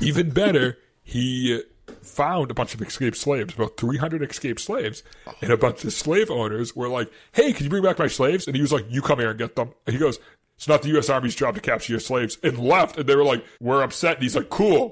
Even better, he found a bunch of escaped slaves, about 300 escaped slaves, and a bunch of slave owners were like, hey, can you bring back my slaves? And he was like, you come here and get them. And he goes, it's not the U.S. Army's job to capture your slaves, and left. And they were like, we're upset. And he's like, cool.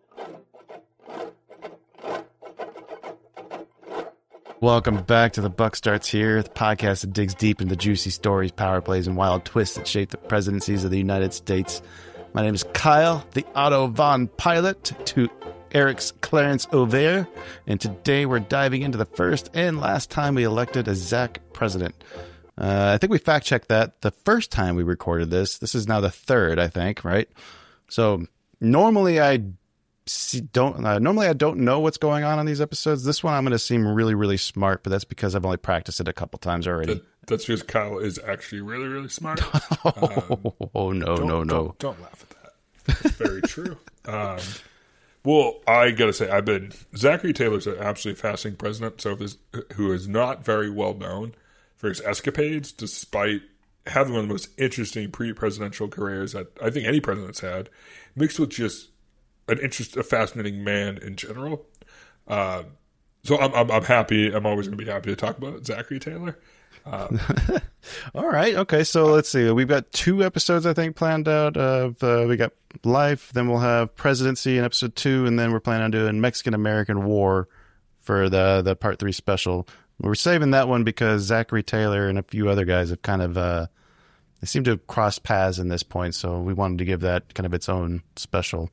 Welcome back to The Buck Starts Here, the podcast that digs deep into juicy stories, power plays, and wild twists that shape the presidencies of the United States. My name is Kyle, the Otto von Pilot, to Eric's Clarence Auvert, and today we're diving into the first and last time we elected a Zach president. I think we fact-checked that the first time we recorded this. This is now the third, I think, right? So normally I don't know what's going on these episodes. This one I'm going to seem really, really smart, but that's because I've only practiced it a couple times already. That's because Kyle is actually really, really smart. No. Don't laugh at that. It's very true. Well, I got to say, Zachary Taylor's an absolutely fascinating president, who is not very well known for his escapades, despite having one of the most interesting pre-presidential careers that I think any president's had, mixed with just a fascinating man in general. So I'm happy. I'm always going to be happy to talk about Zachary Taylor. All right. Okay. So let's see. We've got 2 episodes, I think, planned out. We got life, then we'll have presidency in episode 2, and then we're planning on doing Mexican-American War for the part 3 special. We're saving that one because Zachary Taylor and a few other guys have kind of they seem to have crossed paths in this point, so we wanted to give that kind of its own special.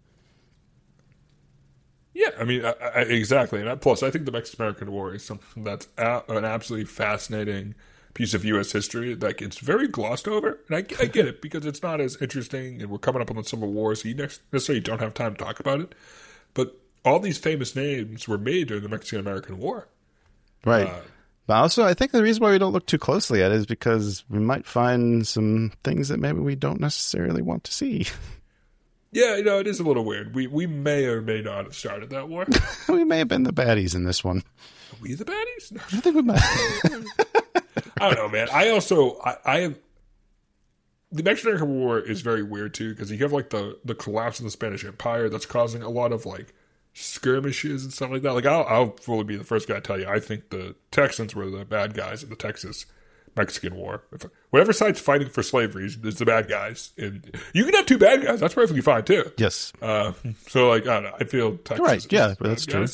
Yeah, I mean, exactly. And plus, I think the Mexican-American War is something that's an absolutely fascinating piece of U.S. history that gets very glossed over. And I get it, because it's not as interesting, and we're coming up on the Civil War, so you necessarily don't have time to talk about it. But all these famous names were made during the Mexican-American War. Right. But also, I think the reason why we don't look too closely at it is because we might find some things that maybe we don't necessarily want to see. Yeah, it is a little weird. We may or may not have started that war. We may have been the baddies in this one. Are we the baddies? No. I think we might. I don't know, man. I have... The Mexican-American War is very weird, too, because you have, like, the collapse of the Spanish Empire that's causing a lot of, like, skirmishes and stuff like that. Like, I'll fully be the first guy to tell you, I think the Texans were the bad guys in the Texas-Mexican War. Whatever side's fighting for slavery is the bad guys. And you can have 2 bad guys. That's perfectly fine, too. Yes. So, like, I don't know. I feel Texas... Right, yeah, that's true.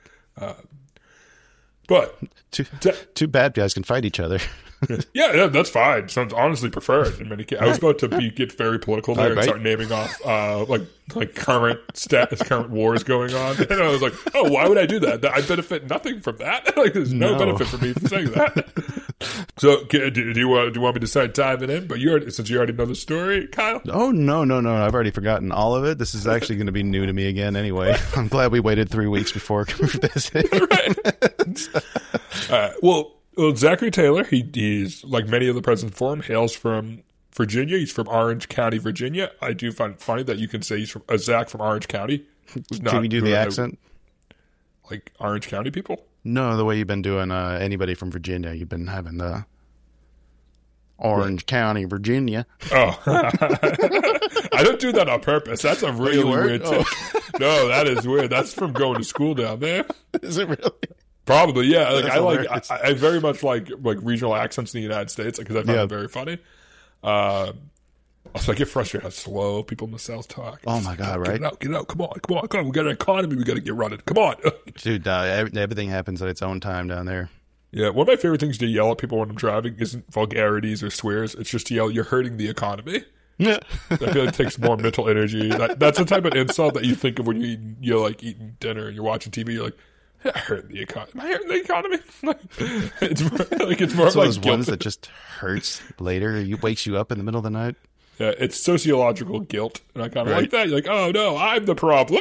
But... Two bad guys can fight each other. Yeah, that's fine. Sounds honestly preferred in many cases. I was about to get very political there and start naming off like current wars going on, and I was like, oh, why would I do that? I benefit nothing from that. Like, there's no benefit for me for saying that. So, do you want me to start diving in? But since you already know the story, Kyle. Oh no! I've already forgotten all of it. This is actually going to be new to me again. Anyway, I'm glad we waited 3 weeks before visiting. Right. Well, Zachary Taylor, he's like many of the presidents before him, hails from Virginia. He's from Orange County, Virginia. I do find it funny that you can say he's from Zach from Orange County. Can we do the accent? Like Orange County people? No, the way you've been doing anybody from Virginia. You've been having the Orange County, Virginia. Oh. I don't do that on purpose. That's a really weird thing. No, that is weird. That's from going to school down there. Is it really? Probably, yeah. Like I very much like regional accents in the United States because I find them very funny. Also, I get frustrated how slow people in the South talk. Oh my God! Right? Get it out! Come on! We got an economy. We got to get running. Come on, dude. Everything happens at its own time down there. Yeah, one of my favorite things to yell at people when I'm driving isn't vulgarities or swears. It's just to yell, "You're hurting the economy." Yeah, I feel like it takes more mental energy. That's the type of insult that you think of when you're like eating dinner and you're watching TV. You're like, I hurt the economy. Am I hurting the economy? It's more so like those ones that just hurts later. It wakes you up in the middle of the night. Yeah, it's sociological guilt, and I kind of like that. You're like, oh no, I'm the problem.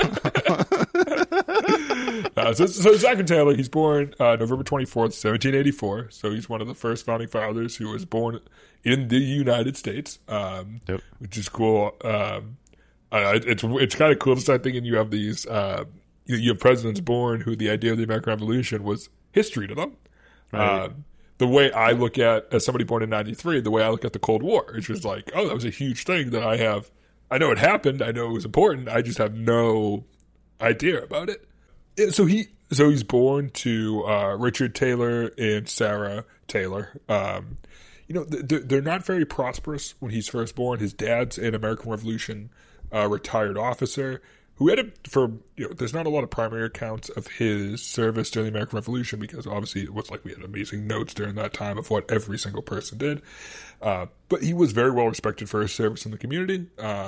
So Zachary Taylor, he's born November 24th, 1784. So he's one of the first founding fathers who was born in the United States, which is cool. It's kind of cool to start thinking you have these. You have presidents born who the idea of the American Revolution was history to them. Right. The way I look at, as somebody born in 93, the way I look at the Cold War, it's just like, oh, that was a huge thing that I have I know it happened. I know it was important. I just have no idea about it. So he's born to Richard Taylor and Sarah Taylor. They're not very prosperous when he's first born. His dad's an American Revolution retired officer who had there's not a lot of primary accounts of his service during the American Revolution because obviously it was like we had amazing notes during that time of what every single person did. But he was very well respected for his service in the community.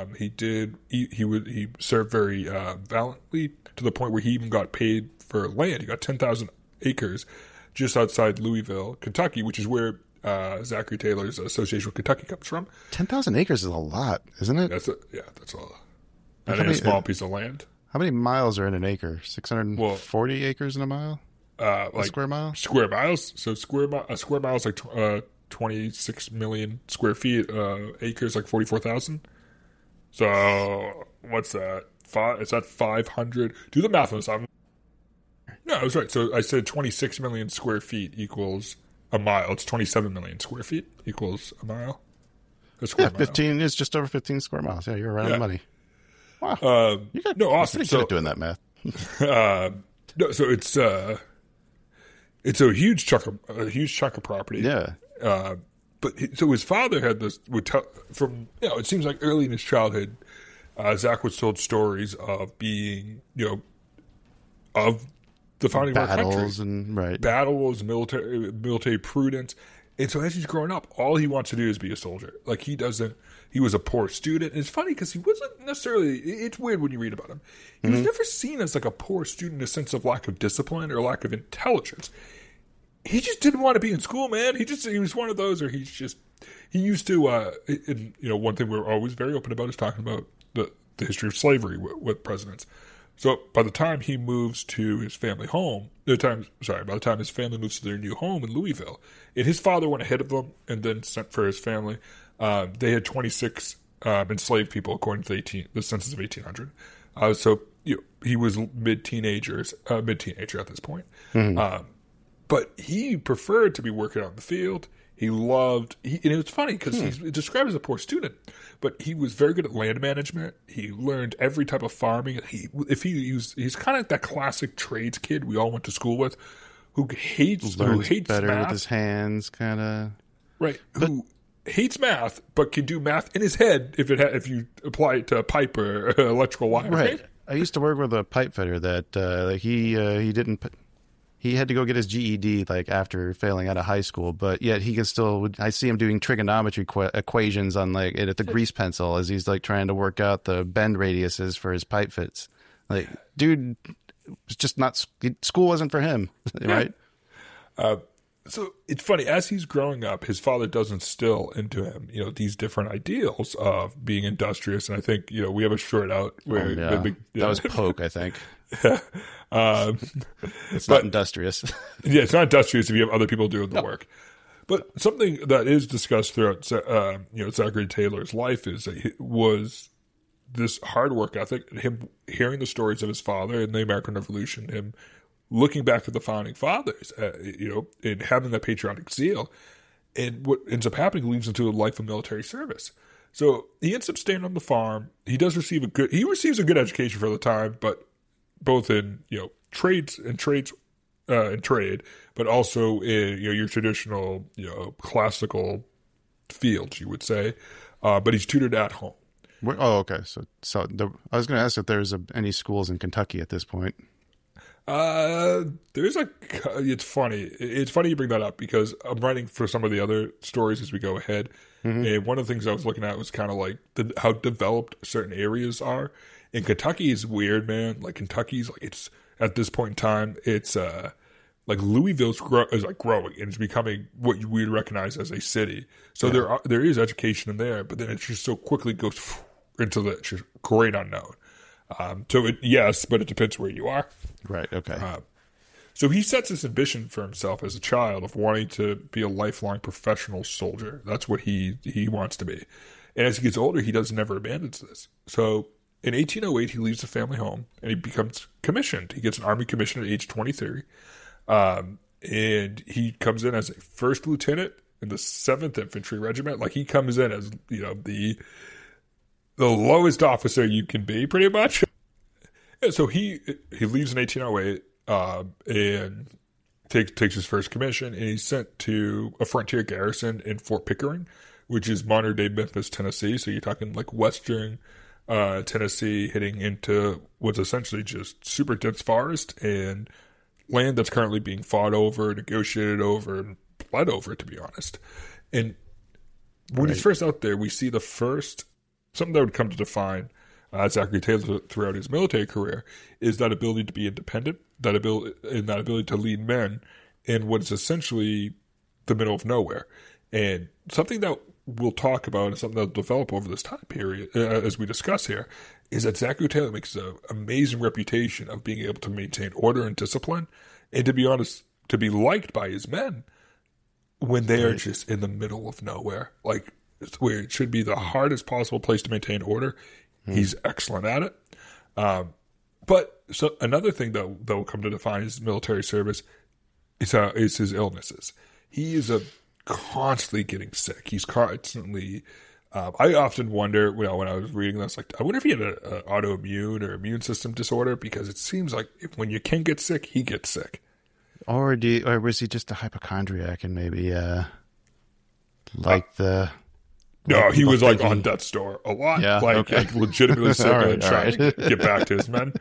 He served very valiantly to the point where he even got paid for land. He got 10,000 acres just outside Louisville, Kentucky, which is where Zachary Taylor's association with Kentucky comes from. 10,000 acres is a lot, isn't it? That's a a small piece of land. How many miles are in an acre? 640 acres in a mile? Like square mile? Square miles. So a square mile is like 26 million square feet. Acres like 44,000. So what's that? Is that 500? Do the math on this. No, I was right. So I said 26 million square feet equals a mile. It's 27 million square feet equals a mile. Yeah, 15 is just over 15 square miles. Yeah, you're right on the money. Wow. Awesome. You're pretty good at doing that math. So it's a huge chunk of property. Yeah. So his father had this it seems like early in his childhood, Zach was told stories of being, of the founding of our country. Battles, military prudence. And so as he's growing up, all he wants to do is be a soldier. Like he was a poor student. And it's funny because he wasn't necessarily, it's weird when you read about him. He was never seen as like a poor student in a sense of lack of discipline or lack of intelligence. He just didn't want to be in school, man. He was one of those, or he used to, one thing we're always very open about is talking about the history of slavery with presidents. So by the time he moves to his family home, by the time his family moves to their new home in Louisville, and his father went ahead of them and then sent for his family, they had 26 enslaved people according to the census of 1800. So he was mid-teenager at this point. Mm-hmm. But he preferred to be working on the field. He loved, and it was funny because he's described as a poor student, but he was very good at land management. He learned every type of farming. He's kind of that classic trades kid we all went to school with, who hates better math. With his hands, kind of right. Who hates math, but can do math in his head if you apply it to a pipe or electrical wire. Right. I used to work with a pipe fitter that he didn't. He had to go get his GED after failing out of high school, but yet he can still. I see him doing trigonometry equations on at the grease pencil as he's trying to work out the bend radiuses for his pipe fits. Dude, it's just not school wasn't for him, right? So it's funny, as he's growing up, his father does instill into him, these different ideals of being industrious. And I think, we have a short out where that was Polk, I think. It's not industrious. Yeah, it's not industrious if you have other people doing the work. But something that is discussed throughout, Zachary Taylor's life was this hard work ethic, him hearing the stories of his father in the American Revolution, him looking back at the founding fathers, and having that patriotic zeal. And what ends up happening leads into a life of military service. So he ends up staying on the farm. He receives a good education for the time, but both in trade, but also in your traditional classical fields, you would say. But he's tutored at home. Oh, okay. So I was going to ask if there's any schools in Kentucky at this point. It's funny. It's funny you bring that up because I'm writing for some of the other stories as we go ahead. Mm-hmm. And one of the things I was looking at was kind of how developed certain areas are. And Kentucky is weird, man. Kentucky's it's at this point in time, it's Louisville's growing and it's becoming what we would recognize as a city. So there is education in there, but then it just so quickly goes into the just great unknown. Yes, but it depends where you are. Right. Okay. So he sets this ambition for himself as a child of wanting to be a lifelong professional soldier. That's what he wants to be. And as he gets older, he never abandons this. So in 1808, he leaves the family home and he becomes commissioned. He gets an Army commission at age 23. And he comes in as a first lieutenant in the 7th Infantry Regiment. He comes in as, the lowest officer you can be, pretty much. And so he leaves in 1808 and takes his first commission, and he's sent to a frontier garrison in Fort Pickering, which is modern day Memphis, Tennessee. So you're talking like western Tennessee, hitting into what's essentially just super dense forest and land that's currently being fought over, negotiated over, and bled over, to be honest. And when he's first out there, we see the first, something that would come to define Zachary Taylor throughout his military career is that ability to be independent, that ability to lead men in what is essentially the middle of nowhere. And something that we'll talk about and something that'll develop over this time period, as we discuss here, is that Zachary Taylor makes an amazing reputation of being able to maintain order and discipline, and to be honest, to be liked by his men when they are just in the middle of nowhere, like where it should be the hardest possible place to maintain order. He's excellent at it. But so another thing that will come to define his military service is his illnesses. He is constantly getting sick. He's constantly. I often wonder, when I was reading this, like, I wonder if he had an autoimmune or immune system disorder, because it seems like when you can get sick, he gets sick. Or was he just a hypochondriac and maybe No, he was like on death's door a lot. Yeah, like legitimately sick and trying to get back to his men.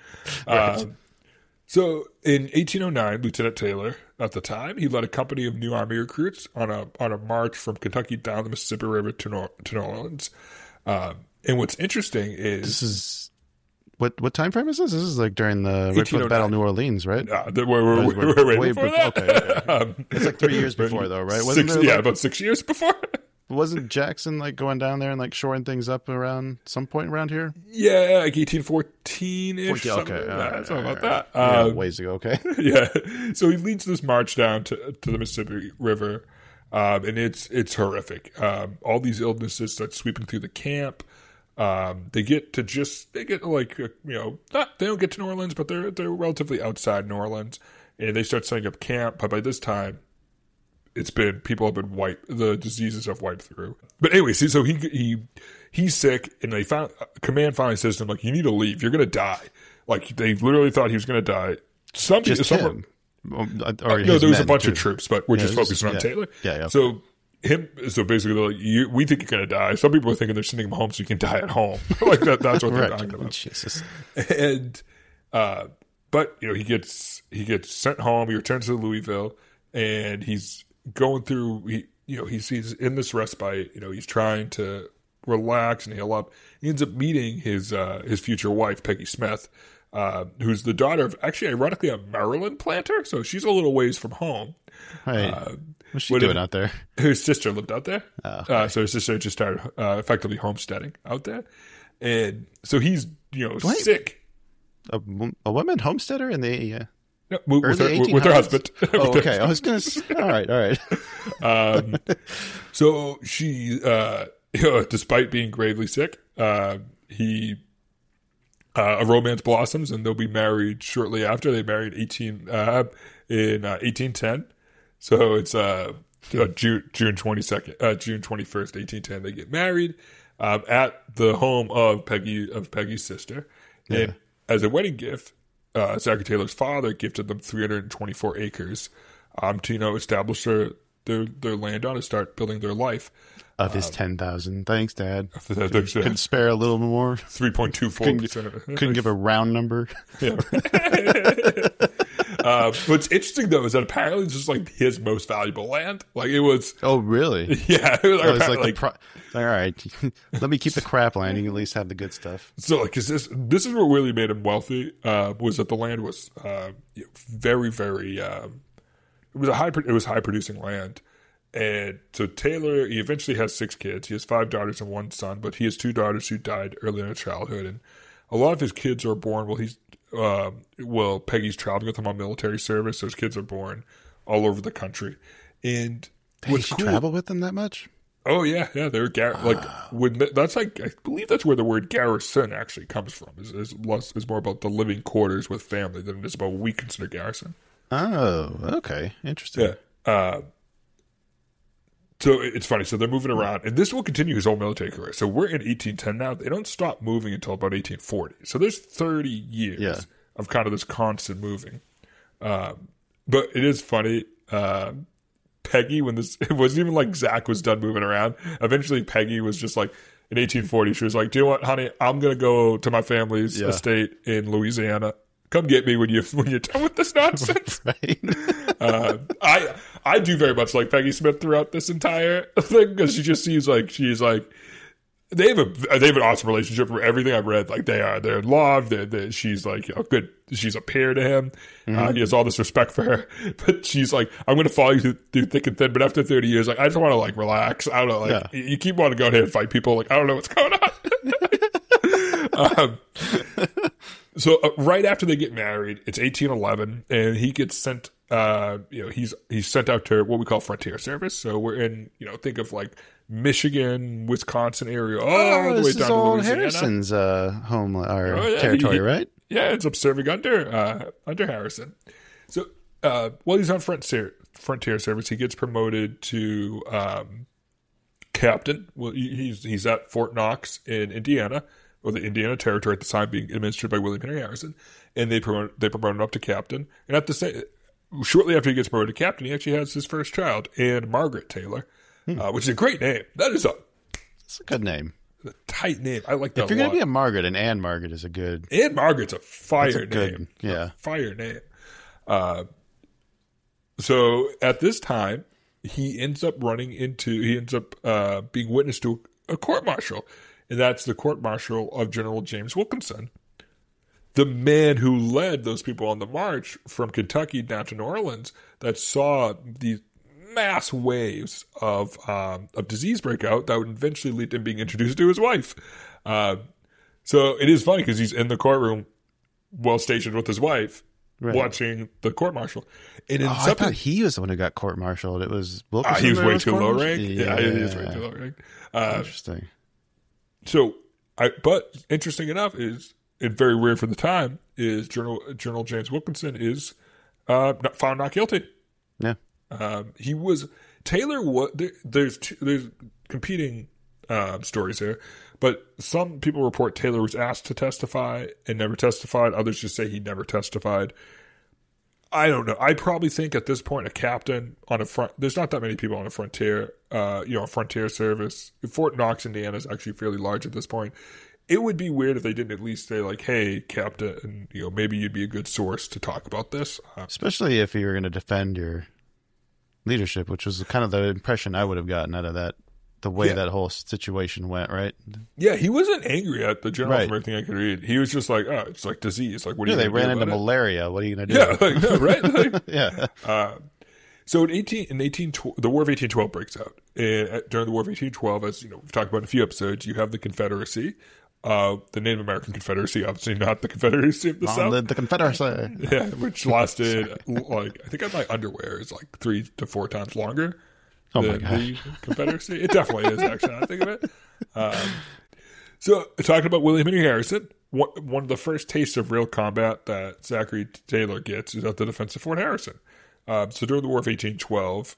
So in 1809, Lieutenant Taylor, at the time, he led a company of new Army recruits on a march from Kentucky down the Mississippi River to New Orleans. And what's interesting is this is what time frame is this? This is like during the Battle of New Orleans, right? We're way before that. Okay. It's like 3 years before, though, right? About 6 years before. Wasn't Jackson like going down there and like shoring things up around some point around here? Yeah, like 1814-ish. Something about that. Ways to go. Okay. Yeah. So he leads this march down to the Mississippi River, and it's horrific. All these illnesses start sweeping through the camp. They get like they don't get to New Orleans, but they're relatively outside New Orleans, and they start setting up camp. But by this time, people have been wiped. The diseases have wiped through. But anyway, see, so he's sick, and command finally says to him, like, you need to leave. You're gonna die. Like, they literally thought he was gonna die. There was a bunch of troops, but we're just focusing on Taylor. Yeah. So basically, like, we think you're gonna die. Some people are thinking they're sending him home so you can die at home. Like that's what they're talking about. Jesus. And but he gets sent home. He returns to Louisville, and he's going through, he's in this respite, he's trying to relax and heal up. He ends up meeting his future wife, Peggy Smith, who's the daughter of, actually, ironically, a Maryland planter. So she's a little ways from home. Right. What's she doing out there? Her sister lived out there. Oh, okay. So her sister just started effectively homesteading out there. And so he's, sick. A woman homesteader in the... No, with her husband. Oh, okay. I was going to say, all right. So she, despite being gravely sick, a romance blossoms, and they'll be married shortly after. They married in 1810. So it's June 22nd, June 21st, 1810. They get married at the home of Peggy's sister, and as a wedding gift, Zachary Taylor's father gifted them 324 acres to establish their land on and start building their life. Of his 10,000. Thanks, Dad. Couldn't spare a little more. 3.24%. Couldn't give a round number. Yeah. What's interesting, though, is that apparently it's just like his most valuable land. Like, it was. Oh, really? Yeah. It was all right. Let me keep the crap land. You can at least have the good stuff. So, like, this is what really made him wealthy, was that the land was very, very. It was high producing land. And so Taylor, he eventually has 6 kids. He has 5 daughters and 1 son, but he has 2 daughters who died early in their childhood. And a lot of his kids are born while Peggy's traveling with him on military service. Those kids are born all over the country. And did she travel with them that much? Oh yeah. They were that's like, I believe that's where the word garrison actually comes from. Is more about the living quarters with family than it is about what we consider garrison. Oh, okay, interesting. Yeah. So it's funny. So they're moving around, and this will continue his whole military career. So we're in 1810 now. They don't stop moving until about 1840. So there's 30 years of kind of this constant moving. But it is funny. Peggy, when it wasn't even like Zach was done moving around. Eventually, Peggy was just like, in 1840, she was like, "Do you know what, honey? I'm gonna go to my family's estate in Louisiana. Come get me when you're done with this nonsense." Right. I do very much like Peggy Smith throughout this entire thing, because she just seems like she's like, they have an awesome relationship. For everything I've read, like they're in love. She's like, good. She's a peer to him. Mm-hmm. He has all this respect for her, but she's like, I'm going to follow you through thick and thin. But after 30 years, like I just want to like relax. I don't know, like you keep wanting to go ahead and fight people. Like I don't know what's going on. So right after they get married, it's 1811, and he gets sent. He's sent out to what we call frontier service. So we're in, think of like Michigan, Wisconsin area, all the way down to Louisiana. Harrison's home or territory, right? Yeah, ends up serving under Harrison. So while he's on frontier service, he gets promoted to captain. Well, he's at Fort Knox in Indiana, or the Indiana Territory at the time, being administered by William Henry Harrison, and they promote him up to captain. And at the same, shortly after he gets promoted to captain, he actually has his first child, Anne Margaret Taylor, which is a great name. It's a good name. A tight name. I like that. If you're going to be a Margaret, and Anne Margaret is a good. Anne Margaret's a fire name. Yeah, fire name. So at this time, he ends up being witness to a court martial, and that's the court martial of General James Wilkinson, the man who led those people on the march from Kentucky down to New Orleans that saw these mass waves of disease breakout that would eventually lead to him being introduced to his wife. So it is funny because he's in the courtroom, well stationed with his wife, watching the court martial. And I thought he was the one who got court martialed. It was Wilkinson. He was way too low ranked. Yeah, he was way too low ranked. Interesting. So, but interesting enough is, and very rare for the time, is General James Wilkinson is found not guilty. Yeah. He was Taylor. There's competing stories here, but some people report Taylor was asked to testify and never testified. Others just say he never testified. I don't know. I probably think at this point a captain on a front. There's not that many people on a frontier. A frontier service. Fort Knox, Indiana, is actually fairly large at this point. It would be weird if they didn't at least say like, "Hey, Captain, maybe you'd be a good source to talk about this." Especially if you were going to defend your leadership, which was kind of the impression I would have gotten out of that, the way that whole situation went, right? Yeah, he wasn't angry at the general from everything I could read. He was just like, "Oh, it's like disease. Like, what are you?" They ran into malaria. What are you going to do? Yeah, right. Yeah. So the War of 1812 breaks out. And during the War of 1812, as we've talked about in a few episodes, you have the Confederacy. The Native American Confederacy, obviously not the Confederacy of the South. The Confederacy. Yeah, which lasted, I think my underwear is like 3 to 4 times longer than the Confederacy. It definitely is, actually, now I think of it. So, talking about William Henry Harrison, one of the first tastes of real combat that Zachary Taylor gets is at the defense of Fort Harrison. So, during the War of 1812,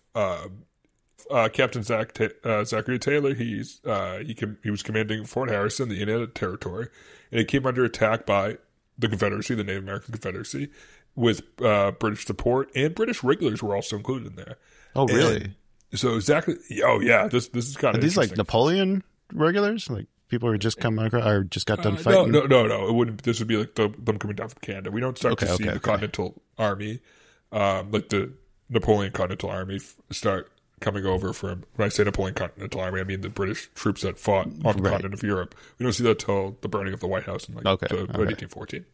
Captain Zachary Taylor, he was commanding Fort Harrison, the Indiana Territory, and it came under attack by the Confederacy, the Native American Confederacy, with British support, and British regulars were also included in there. Oh, really? And so exactly. Oh, yeah. This is kind of these like Napoleon regulars, like people who just come across or just got done fighting. No. It wouldn't. This would be like them coming down from Canada. We don't start to see the Continental Army, like the Napoleon Continental Army, start coming over from. When I say Napoleon Continental Army, I mean the British troops that fought on the continent of Europe. We don't see that till the burning of the White House in 1814.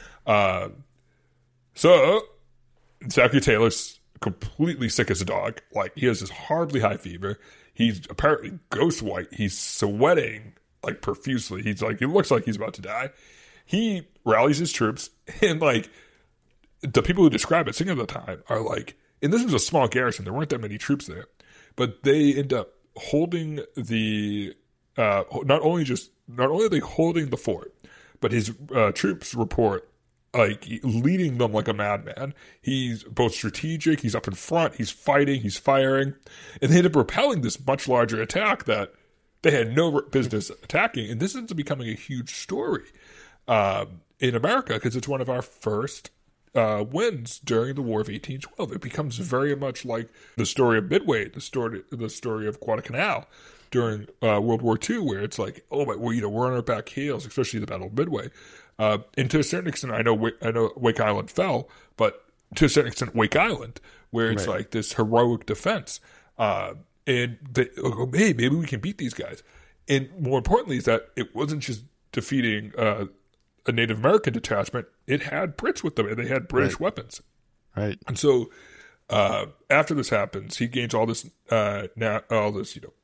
So Zachary Taylor's completely sick as a dog. Like, he has this horribly high fever. He's apparently ghost white. He's sweating like profusely. He looks like he's about to die. He rallies his troops, and like the people who describe it, singing at the time, are like, and this was a small garrison. There weren't that many troops there, but they end up holding the not only are they holding the fort, but his troops report like leading them like a madman. He's both strategic, he's up in front, he's fighting, he's firing, and they end up repelling this much larger attack that they had no business attacking. And this ends up becoming a huge story in America because it's one of our first wins during the War of 1812. It becomes very much like the story of Midway, the story of Guadalcanal during World War II, where it's like, oh my, we're on our back heels, especially the Battle of Midway. And to a certain extent, I know Wake Island fell, but to a certain extent, Wake Island, where it's like this heroic defense. And hey, maybe we can beat these guys. And more importantly is that it wasn't just defeating a Native American detachment. It had Brits with them, and they had British weapons. Right. And so after this happens, he gains all this national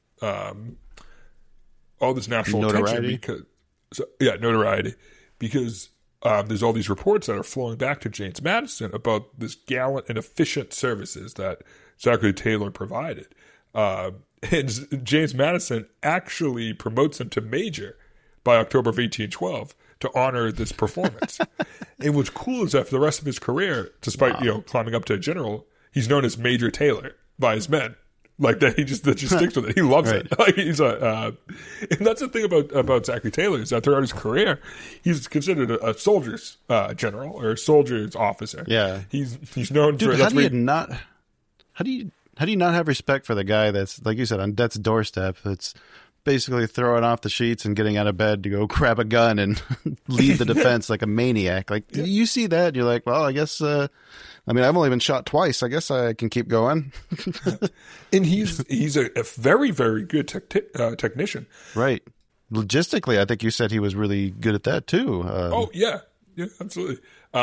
notoriety. attention notoriety. Because there's all these reports that are flowing back to James Madison about this gallant and efficient services that Zachary Taylor provided. And James Madison actually promotes him to major by October of 1812 to honor this performance. And what's cool is that for the rest of his career, despite climbing up to general, he's known as Major Taylor by his men. Like that, he just sticks with it. He loves it. Like he's and that's the thing about Zachary Taylor is that throughout his career, he's considered a soldier's general or a soldier's officer. Yeah, he's known for. How do you not have respect for the guy that's, like you said, on death's doorstep? It's basically throwing off the sheets and getting out of bed to go grab a gun and lead the defense like a maniac. Like you see that, you're like, well, I guess. I've only been shot twice. I guess I can keep going. And he's a very, very good technician. Right. Logistically, I think you said he was really good at that too. Yeah, absolutely.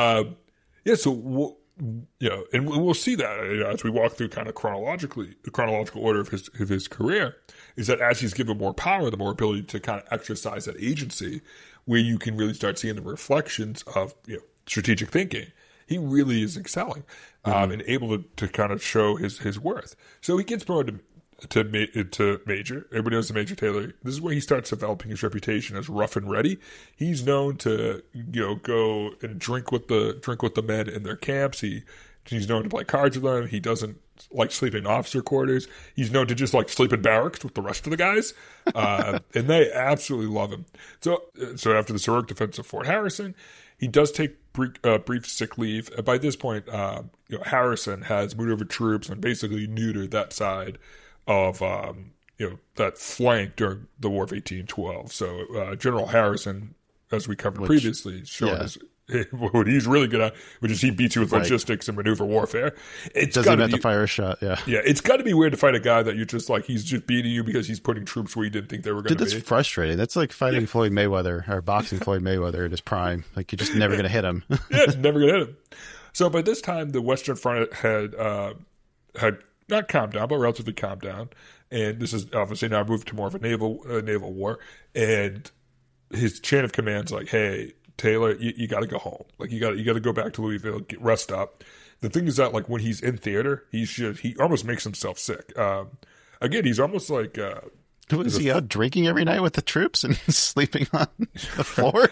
So and we'll see that as we walk through kind of the chronological order of his career. Is that as he's given more power, the more ability to kind of exercise that agency, where you can really start seeing the reflections of strategic thinking. He really is excelling and able to kind of show his worth. So he gets promoted to major. Everybody knows the Major Taylor. This is where he starts developing his reputation as rough and ready. He's known to go and drink with the men in their camps. He's known to play cards with them. He doesn't like sleeping in officer quarters. He's known to just like sleep in barracks with the rest of the guys, and they absolutely love him. So after the heroic defense of Fort Harrison, he does take brief sick leave. By this point, Harrison has moved over troops and basically neutered that side of that flank during the War of 1812. So General Harrison, as we covered previously, showing what he's really good at, which is he beats you with logistics and maneuver warfare. It doesn't even have to fire a shot. Yeah, it's got to be weird to fight a guy that you're just like he's just beating you because he's putting troops where you didn't think they were going to be. That's frustrating. That's like fighting Floyd Mayweather or boxing Floyd Mayweather at his prime. Like you're just never going to hit him. It's never going to hit him. So by this time, the Western Front had not calmed down, but relatively calmed down, and this is obviously now moved to more of a naval war. And his chain of command's like, hey, Taylor, you got to go home. Like you got to go back to Louisville, rest up. The thing is that like when he's in theater, he almost makes himself sick. Again, he's almost like is he out drinking every night with the troops and sleeping on the floor?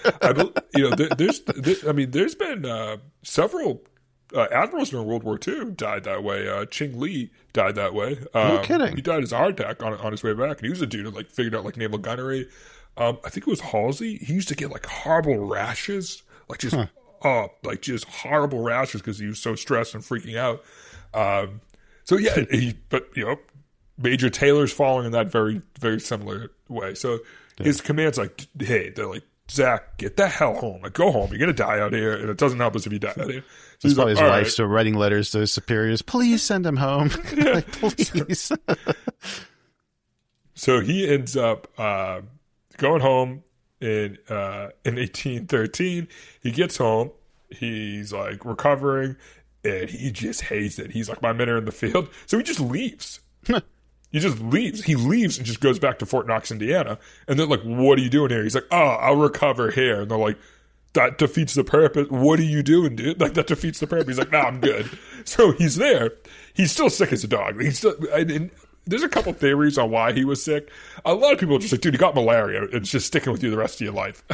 There's been several admirals during World War II died that way. Ching Lee died that way. No kidding. He died as a heart attack on his way back, and he was a dude who like figured out like naval gunnery. I think it was Halsey. He used to get like horrible rashes, like just horrible rashes because he was so stressed and freaking out. Major Taylor's following in that very, very similar way. So his command's like, hey, they're like, Zach, get the hell home. Like, go home. You're gonna die out here, and it doesn't help us if you die out here. So he's probably like, his wife still writing letters to his superiors. Please send him home. Like, please. So he ends up going home in 1813. He gets home. He's like recovering, and he just hates it. He's like, my men are in the field, so he just leaves. He just leaves. He leaves and just goes back to Fort Knox, Indiana. And they're like, what are you doing here? He's like, I'll recover here. And they're like, that defeats the purpose. What are you doing, dude? Like, that defeats the purpose. He's like, I'm good. So he's there. He's still sick as a dog. He's still, there's a couple theories on why he was sick. A lot of people are just like, dude, you got malaria. It's just sticking with you the rest of your life.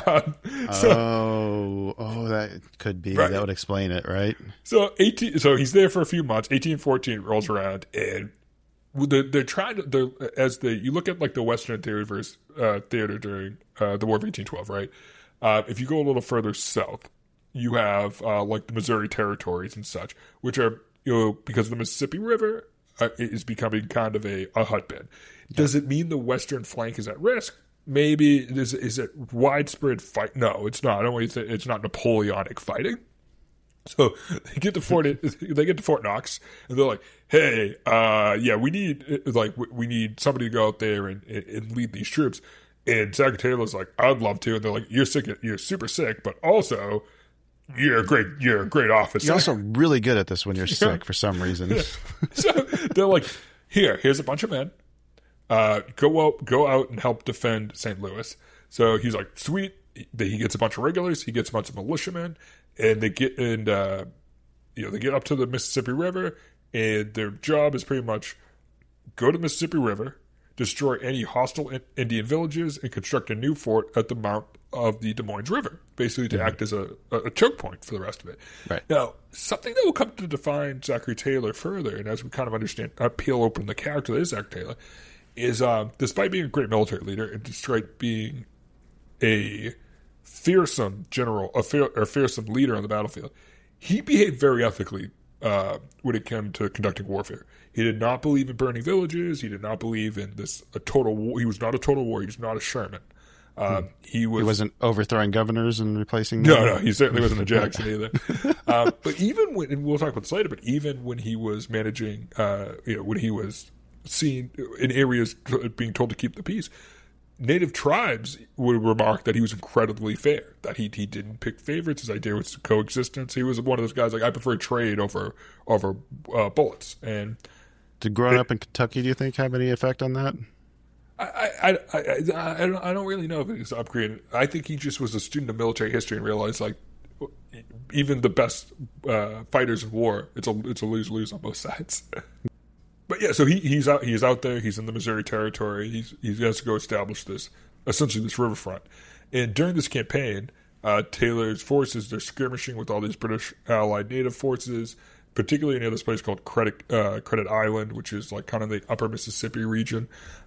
So that could be. Right. That would explain it, right? So he's there for a few months. 1814 rolls around, and they're trying to. You look at like the Western theater during the War of 1812, right? If you go a little further south, you have like the Missouri territories and such, which are, because the Mississippi River is becoming kind of a hotbed. Does it mean the western flank is at risk? Maybe. Is it widespread fight? No, it's not. I don't want to say it's not Napoleonic fighting. So they get to Fort Knox, and they're like, "Hey, we need somebody to go out there and lead these troops." And Zachary Taylor's like, "I'd love to." And they're like, "You're sick. You're super sick, but also you're a great officer. You're also really good at this when you're sick for some reason." Yeah. So they're like, here's a bunch of men. Go out and help defend St. Louis." So he's like, sweet. He gets a bunch of regulars. He gets a bunch of militiamen, and they get up to the Mississippi River, and their job is pretty much go to the Mississippi River, destroy any hostile Indian villages, and construct a new fort at the mouth of the Des Moines River, basically to act as a choke point for the rest of it. Right. Now, something that will come to define Zachary Taylor further, and as we kind of understand, peel open the character that is Zachary Taylor, is despite being a great military leader, and despite being a fearsome general, a fearsome leader on the battlefield, he behaved very ethically when it came to conducting warfare. He did not believe in burning villages. He did not believe in a total war. He was not a total war. He was not a Sherman. He wasn't overthrowing governors and replacing them. No, he certainly wasn't a Jackson either. But even when, and we'll talk about this later, but even when he was managing, when he was seen in areas being told to keep the peace, Native tribes would remark that he was incredibly fair, that he didn't pick favorites. His idea was coexistence. He was one of those guys like, I prefer trade over bullets. And did growing up in Kentucky, do you think, have any effect on that? I don't really know if it was upgraded. I think he just was a student of military history and realized, like, even the best fighters in war, it's a lose-lose on both sides. But yeah, so he's out there. He's in the Missouri Territory. He has to go establish this riverfront. And during this campaign, Taylor's forces, they're skirmishing with all these British allied native forces, particularly near this place called Credit Island, which is like kind of the upper Mississippi region.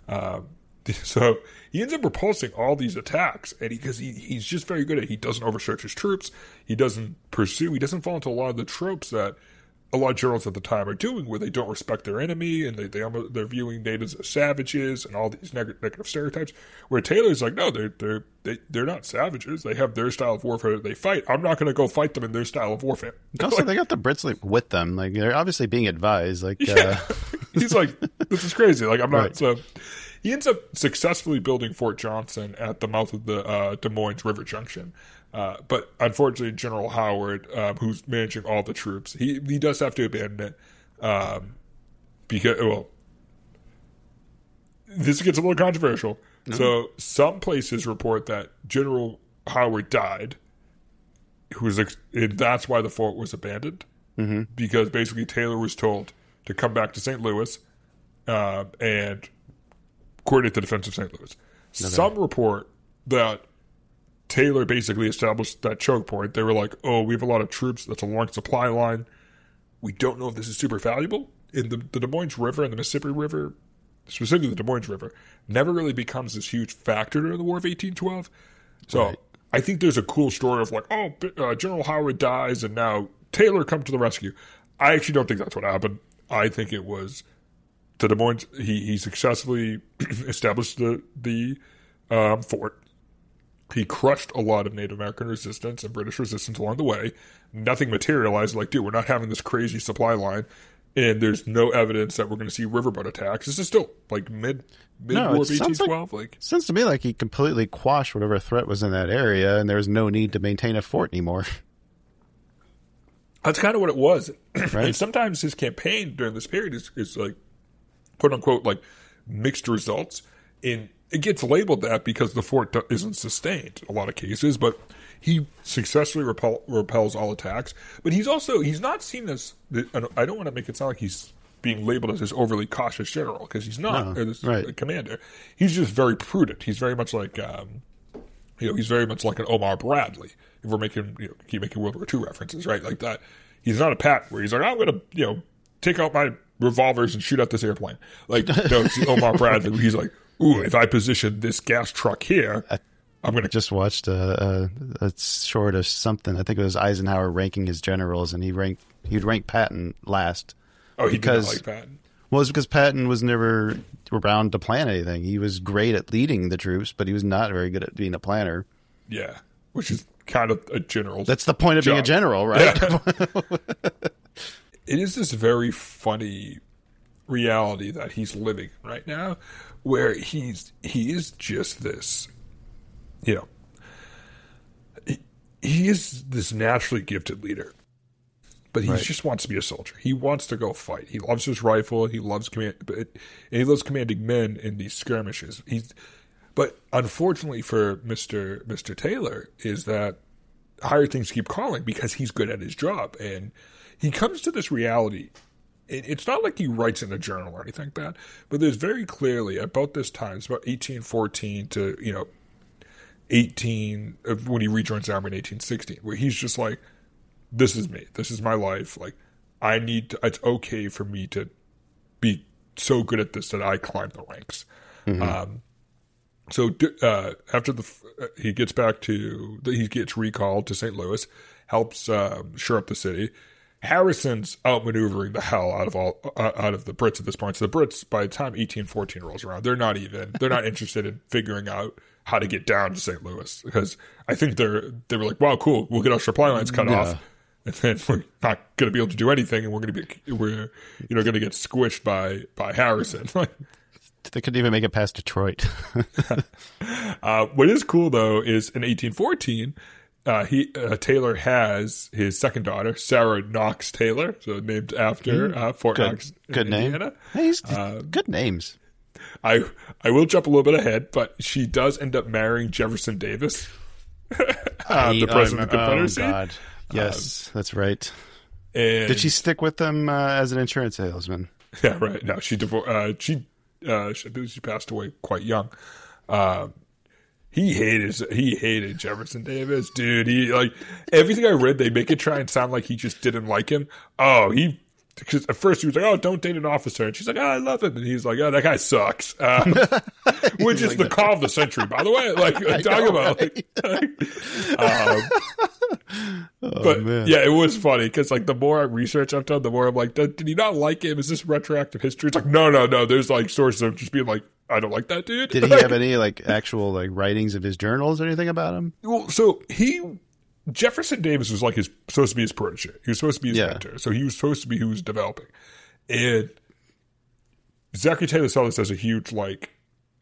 So he ends up repulsing all these attacks, and because he's just very good at it. He doesn't overstretch his troops. He doesn't pursue. He doesn't fall into a lot of the tropes that a lot of generals at the time are doing, where they don't respect their enemy and they're viewing natives as savages and all these negative stereotypes. Where Taylor's like, no, they're not savages. They have their style of warfare that they fight. I'm not going to go fight them in their style of warfare. Also, they got the Brits with them. Like, they're obviously being advised. Like, he's like, this is crazy. Like, I'm not. Right. So he ends up successfully building Fort Johnson at the mouth of the Des Moines River Junction. But unfortunately, General Howard, who's managing all the troops, he does have to abandon it because this gets a little controversial. Mm-hmm. So some places report that General Howard died, and that's why the fort was abandoned. Mm-hmm. Because basically Taylor was told to come back to St. Louis and coordinate the defense of St. Louis. Okay. Some report that Taylor basically established that choke point. They were like, oh, we have a lot of troops. That's a long supply line. We don't know if this is super valuable. In the Des Moines River and the Mississippi River, specifically the Des Moines River, never really becomes this huge factor during the War of 1812. So right. I think there's a cool story of like, General Howard dies and now Taylor comes to the rescue. I actually don't think that's what happened. I think it was the Des Moines. He successfully established the fort. He crushed a lot of Native American resistance and British resistance along the way. Nothing materialized. Like, dude, we're not having this crazy supply line, and there's no evidence that we're going to see riverboat attacks. This is still like mid War of 1812. It sounds to me like he completely quashed whatever threat was in that area, and there was no need to maintain a fort anymore. That's kind of what it was. Right? And sometimes his campaign during this period is like, quote unquote, like mixed results. It gets labeled that because the fort isn't sustained in a lot of cases, but he successfully repels all attacks. But he's not seen as, I don't want to make it sound like he's being labeled as this overly cautious general, because he's not, No, or this right. commander. He's just very prudent. He's very much like, he's very much like an Omar Bradley. If we're making, keep making World War II references, right? Like that. He's not a Pat where he's like, I'm going to, take out my revolvers and shoot at this airplane. Like, no, it's Omar Bradley. He's like, ooh, if I position this gas truck here, I'm going to Just watched a short of something. I think it was Eisenhower ranking his generals, and he'd rank Patton last. Oh, he because, did not like Patton. Well, it's because Patton was never around to plan anything. He was great at leading the troops, but he was not very good at being a planner. Yeah, which is kind of a general's That's the point of being a job. general, right? Yeah. It is this very funny reality that he's living right now, where he is just this, he is this naturally gifted leader, but he just wants to be a soldier. He wants to go fight. He loves his rifle. He loves commanding men in these skirmishes. But unfortunately for Mr. Taylor is that higher things keep calling because he's good at his job, and he comes to this reality. It's not like he writes in a journal or anything like that, but there's very clearly about this time, it's about 1814 to 18 when he rejoins the army in 1816, where he's just like, this is me, this is my life. Like, it's okay for me to be so good at this that I climb the ranks. Mm-hmm. So after he gets recalled to St. Louis, helps shore up the city. Harrison's outmaneuvering the hell out of the Brits at this point. So the Brits, by the time 1814 rolls around, they're not interested in figuring out how to get down to St. Louis, because I think they were like, wow, cool, we'll get our supply lines cut off, and then we're not going to be able to do anything, and we're going to get squished by Harrison. They couldn't even make it past Detroit. What is cool though is in 1814. Taylor has his second daughter, Sarah Knox Taylor, so named after Fort Knox, good Indiana. Name. Hey, good names. I will jump a little bit ahead, but she does end up marrying Jefferson Davis, the president of the Confederacy. Oh, God. Yes, that's right. And did she stick with them as an insurance salesman? Yeah, right. No, she divorced. She passed away quite young. He hated Jefferson Davis, dude. He, like, everything I read, they make it try and sound like he just didn't like him. Because at first he was like, oh, don't date an officer. And she's like, oh, I love him. And he's like, oh, that guy sucks. Which is the call of the century, by the way. Like, talk about. Man. Yeah, it was funny because, like, the more research I've done, the more I'm like, did he not like him? Is this retroactive history? It's like, no. There's, like, sources of just being like, I don't like that dude. Did he have any, like, actual, like, writings of his journals or anything about him? Well, so Jefferson Davis was like supposed to be his protege. He was supposed to be his mentor. So he was supposed to be who was developing. And Zachary Taylor saw this as a huge, like,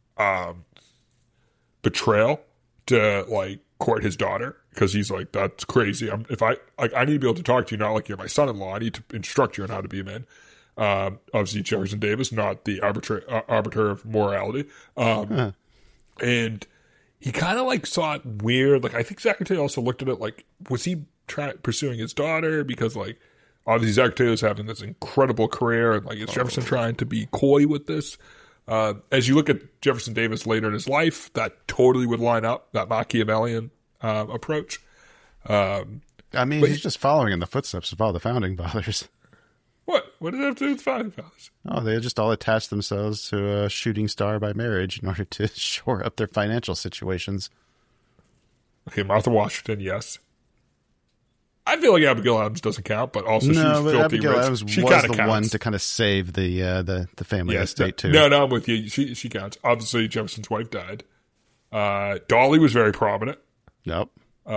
betrayal to, like, court his daughter, because he's like, that's crazy. I need to be able to talk to you, not like you're my son-in-law. I need to instruct you on how to be a man. Obviously Jefferson Davis, not the arbiter of morality. And he kind of, like, saw it weird. Like, I think Zachary Taylor also looked at it like, was he pursuing his daughter? Because, like, obviously Zachary Taylor's having this incredible career, and, like, is Jefferson trying to be coy with this? As you look at Jefferson Davis later in his life, that totally would line up, that Machiavellian approach. He's just following in the footsteps of all the founding fathers. What? What did it have to do with founding fathers? Oh, they just all attached themselves to a shooting star by marriage in order to shore up their financial situations. Okay, Martha Washington, yes. I feel like Abigail Adams doesn't count, but also she's filthy Abigail rich. Adams She was kind the of counts. one to kind of save the family estate too. No, I'm with you. She counts. Obviously, Jefferson's wife died. Dolly was very prominent. Yep.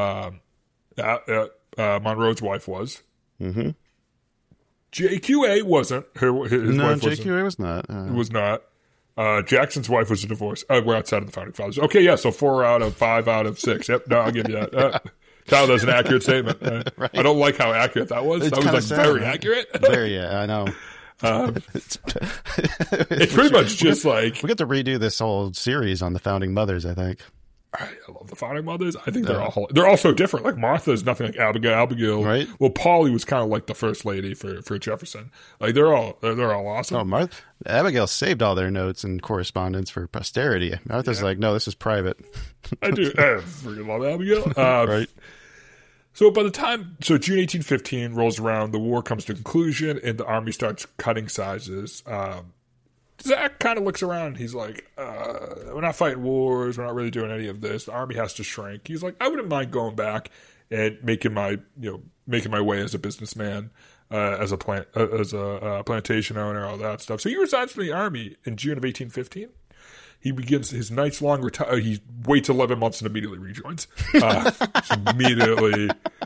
Monroe's wife was. Mm-hmm. JQA wasn't. His wife wasn't. JQA was not. It was not. Jackson's wife was a divorce. We're outside of the founding fathers. Okay, yeah, so 4 out of 5 out of 6. Yep, no, I'll give you that. Kyle, that's an accurate statement. Right. I don't like how accurate that was. That was, like, sad, very accurate. Very, I know. It's pretty much just like... We get to redo this whole series on the founding mothers, I think. I love the Founding Mothers. I think they're all so different. Like Martha is nothing like Abigail. Abigail, right? Well, Polly was kind of like the first lady for Jefferson. Like they're all awesome. Oh, Abigail saved all their notes and correspondence for posterity. Martha's like, no, this is private. I do. I freaking love Abigail. Right. So June 1815 rolls around, the war comes to conclusion, and the army starts cutting sizes. Zach kind of looks around. He's like, we're not fighting wars. We're not really doing any of this. The army has to shrink. He's like, I wouldn't mind going back and making my way as a businessman, as a plantation owner, all that stuff. So he resigns from the army in June of 1815. He begins his nice long retire. He waits 11 months and immediately rejoins. Immediately,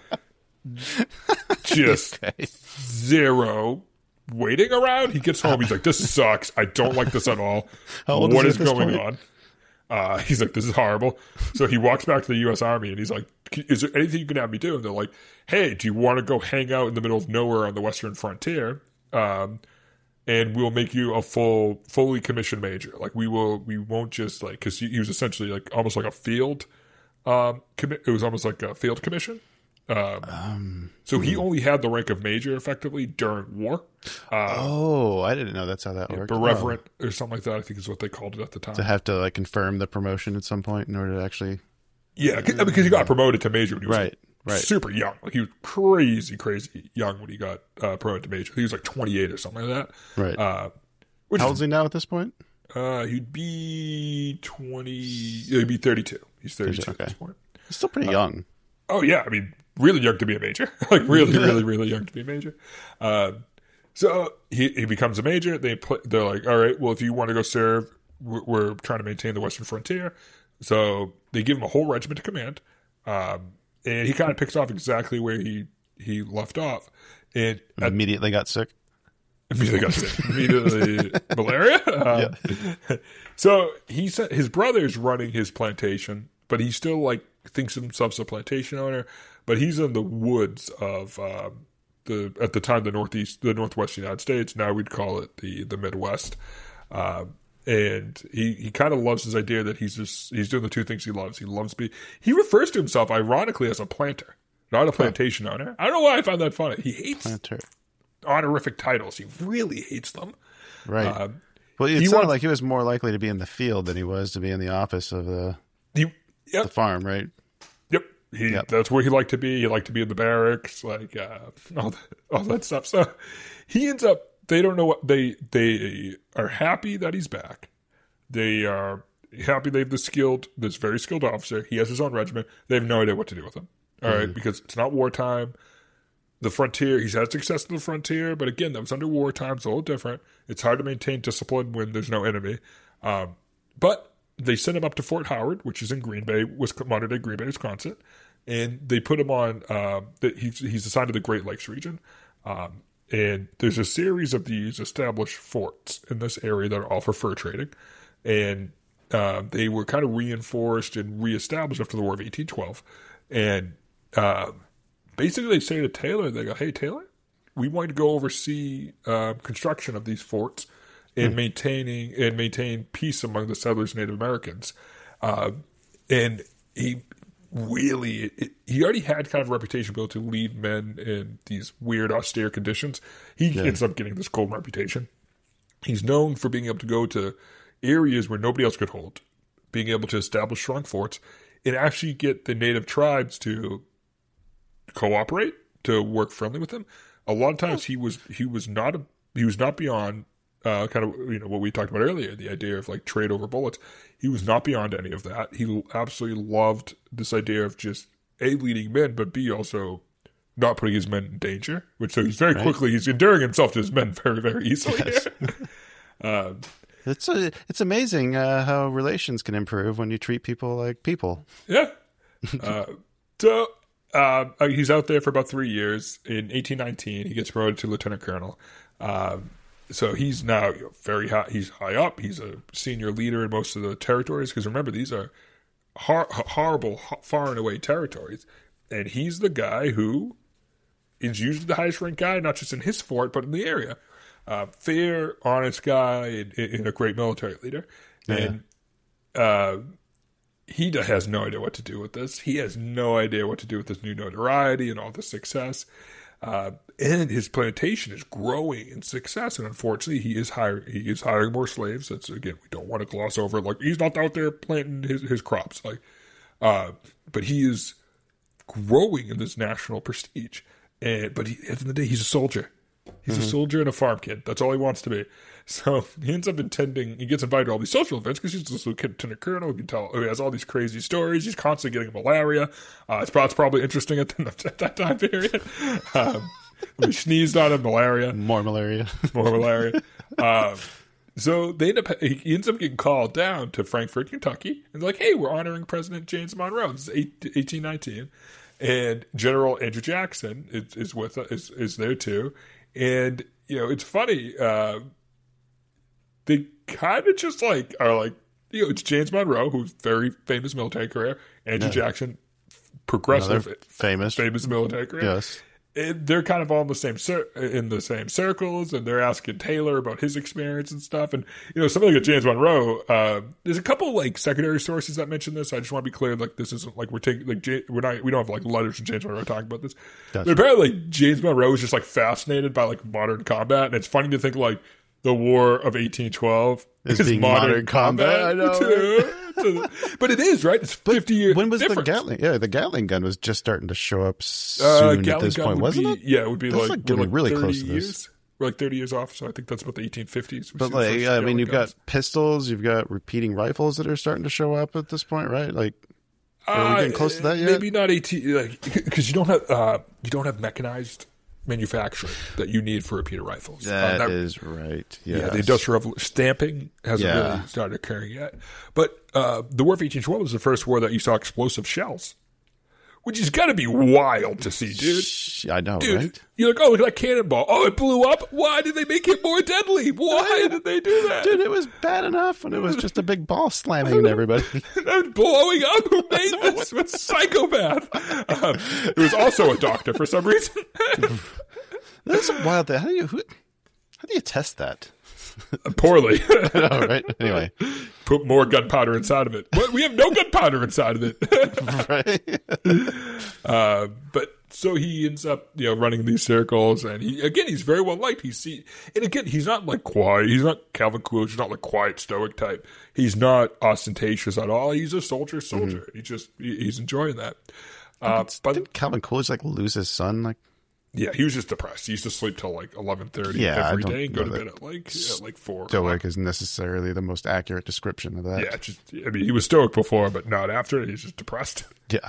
just zero waiting around. He gets home. He's like, this sucks. I don't like this at all. What is going on? He's like, this is horrible. So he walks back to the U.S. Army and he's like, is there anything you can have me do? And they're like, hey, do you want to go hang out in the middle of nowhere on the western frontier? And we'll make you a fully commissioned major. Like we won't just like, because he was essentially like almost like a field. It was almost like a field commission. So he only had the rank of major effectively during war. I didn't know that's how that worked. Brevet or something like that, I think is what they called it at the time. To have to like confirm the promotion at some point in order to actually. Yeah, because he got promoted to major when he was right. super young. Like he was crazy young when he got promoted to major. He was like 28 or something like that. Right. How old is he now at this point? He'd be 20. He'd be 32. He's 32 at this point. He's still pretty young. Oh yeah, I mean, really young to be a major. Like really young to be a major. So he becomes a major. They're like, all right, well, if you want to go serve, we're trying to maintain the western frontier. So they give him a whole regiment to command. And he kind of picks off exactly where he left off. And immediately got sick. Immediately malaria. So he said his brother's running his plantation, but he still like thinks of himself as a plantation owner. But he's in the woods of at the time the northwest United States. Now we'd call it the Midwest. And he kind of loves this idea that he's doing the two things he loves. He refers to himself ironically as a planter, not a plantation owner. I don't know why I find that funny. He hates planter honorific titles. He really hates them. Right. Well, it sounded like he was more likely to be in the field than he was to be in the office of the farm, right? Yep. That's where he liked to be. He liked to be in the barracks, like all that stuff. So he ends up. They don't know what they are happy that he's back. They are happy they have this very skilled officer. He has his own regiment. They have no idea what to do with him. All right, because it's not wartime. The frontier, he's had success in the frontier, but again, that was under wartime. It's a little different. It's hard to maintain discipline when there's no enemy. But they sent him up to Fort Howard, which is in modern day Green Bay, Wisconsin, and they put him on. He's assigned to the Great Lakes region. And there's a series of these established forts in this area that are all for fur trading. And they were kind of reinforced and reestablished after the War of 1812. And basically they say to Taylor, they go, hey, Taylor, we want to go oversee construction of these forts and maintain peace among the settlers and Native Americans. And he already had kind of a reputation built to lead men in these weird, austere conditions. He ends up getting this golden reputation. He's known for being able to go to areas where nobody else could hold, being able to establish strong forts, and actually get the native tribes to cooperate, to work friendly with him. A lot of times he was not beyond kind of what we talked about earlier, the idea of like trade over bullets. He was not beyond any of that. He absolutely loved this idea of just A, leading men, but B, also not putting his men in danger. So he's very quickly, he's endearing himself to his men very, very easily. Yes. It's amazing how relations can improve when you treat people like people. Yeah. So he's out there for about 3 years. In 1819, he gets promoted to lieutenant colonel. So he's now very high. He's high up. He's a senior leader in most of the territories. Because remember, these are horrible, far and away territories. And he's the guy who is usually the highest ranked guy, not just in his fort, but in the area. Fair, honest guy, and a great military leader. Yeah. And he has no idea what to do with this. He has no idea what to do with this new notoriety and all the success. And his plantation is growing in success. And unfortunately, he is hiring more slaves. That's, again, we don't want to gloss over. Like, he's not out there planting his crops. Like, but he is growing in this national prestige. But at the end of the day, he's a soldier. He's a soldier and a farm kid. That's all he wants to be. So he ends up he gets invited to all these social events because he's just a lieutenant colonel. He has all these crazy stories. He's constantly getting malaria. It's probably interesting at that time period. We sneezed on him, malaria. More malaria. More malaria. So he ends up getting called down to Frankfort, Kentucky. And they're like, hey, we're honoring President James Monroe. This is 1819. And General Andrew Jackson is there too. And, it's funny. They kind of just are like, it's James Monroe, who's very famous military career. Andrew Jackson, progressive, famous military career. Yes. And they're kind of all in the same circles, and they're asking Taylor about his experience and stuff. And something like James Monroe. There's a couple secondary sources that mention this. I just want to be clear, this isn't we're taking we don't have letters from James Monroe talking about this. But apparently, James Monroe is just fascinated by modern combat, and it's funny to think the War of 1812 is modern combat. I know. Too. But it is, right? It's 50 years. When was difference. The Gatling? Yeah, the Gatling gun was just starting to show up soon at this point, wasn't it? Yeah, it would be getting really close to this. We're 30 years off, so I think that's about the 1850s. But you've got pistols, you've got repeating rifles that are starting to show up at this point, right? Are we getting close to that yet? Maybe not 18, because you don't have mechanized manufacturing that you need for repeater rifles. That is right. Yes. Yeah, the industrial stamping hasn't really started occurring yet. But the War of 1812 was the first war that you saw explosive shells, which has got to be wild to see, dude. I know, dude, right? You're like, oh, look at that cannonball. Oh, it blew up? Why did they make it more deadly? Why did they do that? Dude, it was bad enough when it was just a big ball slamming into everybody. That was blowing up. Who made this? What psychopath? It was also a doctor for some reason. That's a wild thing. How do you test that? Poorly. I know, right? Anyway. Put more gunpowder inside of it. What? We have no gunpowder inside of it. Right. But so he ends up, running these circles, and he's very well liked. He's not quiet. He's not Calvin Coolidge. He's not quiet, stoic type. He's not ostentatious at all. He's a soldier. Mm-hmm. He's enjoying that. But didn't Calvin Coolidge lose his son? Yeah, he was just depressed. He used to sleep till 11:30 every day and go to bed at 4. Stoic is necessarily the most accurate descrition of that. Yeah, he was stoic before, but not after. He's just depressed. Yeah.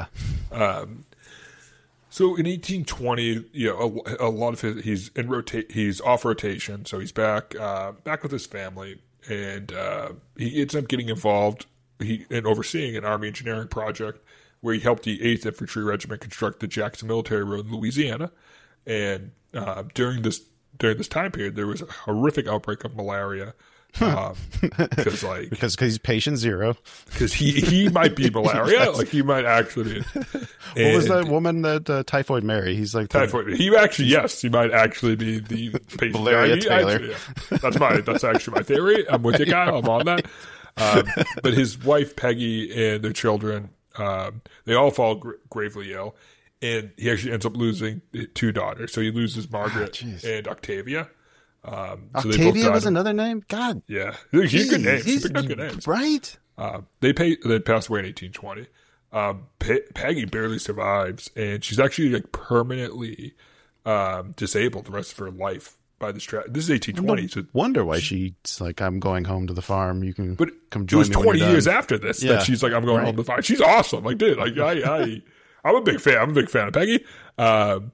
So in 1820, a lot of he's off rotation, so he's back with his family, and he ends up getting involved in overseeing an Army engineering project where he helped the 8th Infantry Regiment construct the Jackson Military Road in Louisiana. And during this time period, there was a horrific outbreak of malaria. Because he's patient zero. Because he might be malaria. Yes. He might actually be. What was that woman that Typhoid Mary? He's Typhoid. He might actually be the patient. Malaria Taylor. That's actually my theory. I'm with you, Kyle. I'm on that. But his wife Peggy and their children, they all fall gravely ill. And he actually ends up losing 2 daughters. So he loses Margaret and Octavia. Octavia was another name? God. Yeah. He's good names. He's good names. Right? They passed away in 1820. Peggy barely survives. And she's actually permanently disabled the rest of her life by this tragedy. This is 1820. So wonder why she's I'm going home to the farm. You can come join me. It was 20 years after this that she's I'm going home to the farm. She's awesome. Dude, I'm a big fan. I'm a big fan of Peggy. But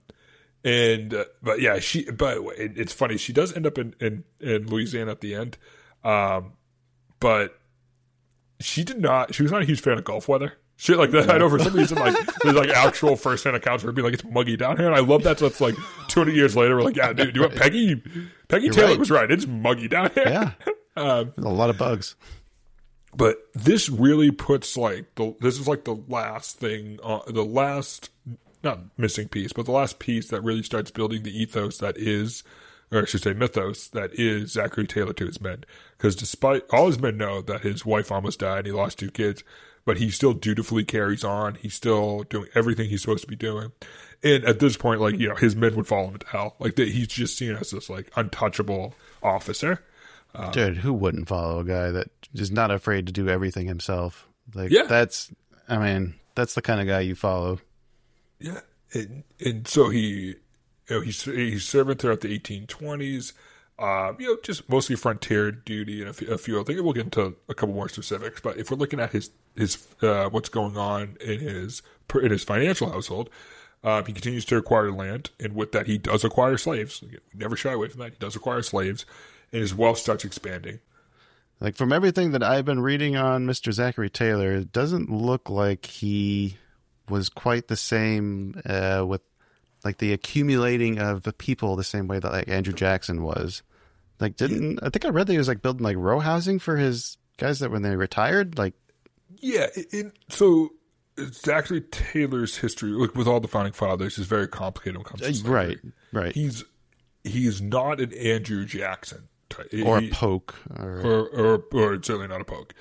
it's funny. She does end up in Louisiana at the end. But she was not a huge fan of Gulf weather. Shit like that. I know for some reason, there's actual first-hand accounts where it'd be it's muggy down here. And I love that. So it's 200 years later, we're yeah, dude, Peggy Taylor was right. It's muggy down here. Yeah. There's a lot of bugs. But this really puts this is the last thing, the last, not missing piece, but the last piece that really starts building the ethos that is, or I should say mythos, that is Zachary Taylor to his men. Because despite all his men know that his wife almost died, he lost 2 kids, but he still dutifully carries on. He's still doing everything he's supposed to be doing. And at this point, like, his men would follow him to hell. Like, he's just seen as this, like, untouchable officer. Dude, who wouldn't follow a guy that is not afraid to do everything himself? Like, that's the kind of guy you follow. Yeah. And so he's serving throughout the 1820s. Just mostly frontier duty and a few other things. We'll get into a couple more specifics, but if we're looking at his what's going on in his financial household, he continues to acquire land, and with that, he does acquire slaves. We never shy away from that. He does acquire slaves, and his wealth starts expanding. Like, from everything that I've been reading on Mr. Zachary Taylor, it doesn't look like he was quite the same with like the accumulating of the people the same way that like Andrew Jackson was. Like, I think I read that he was like building like row housing for his guys that when they retired, like. Yeah. So Zachary Taylor's history, like with all the founding fathers, is very complicated when it comes to slavery. Right. He's not an Andrew Jackson type. Or a Polk. Or certainly not a Polk.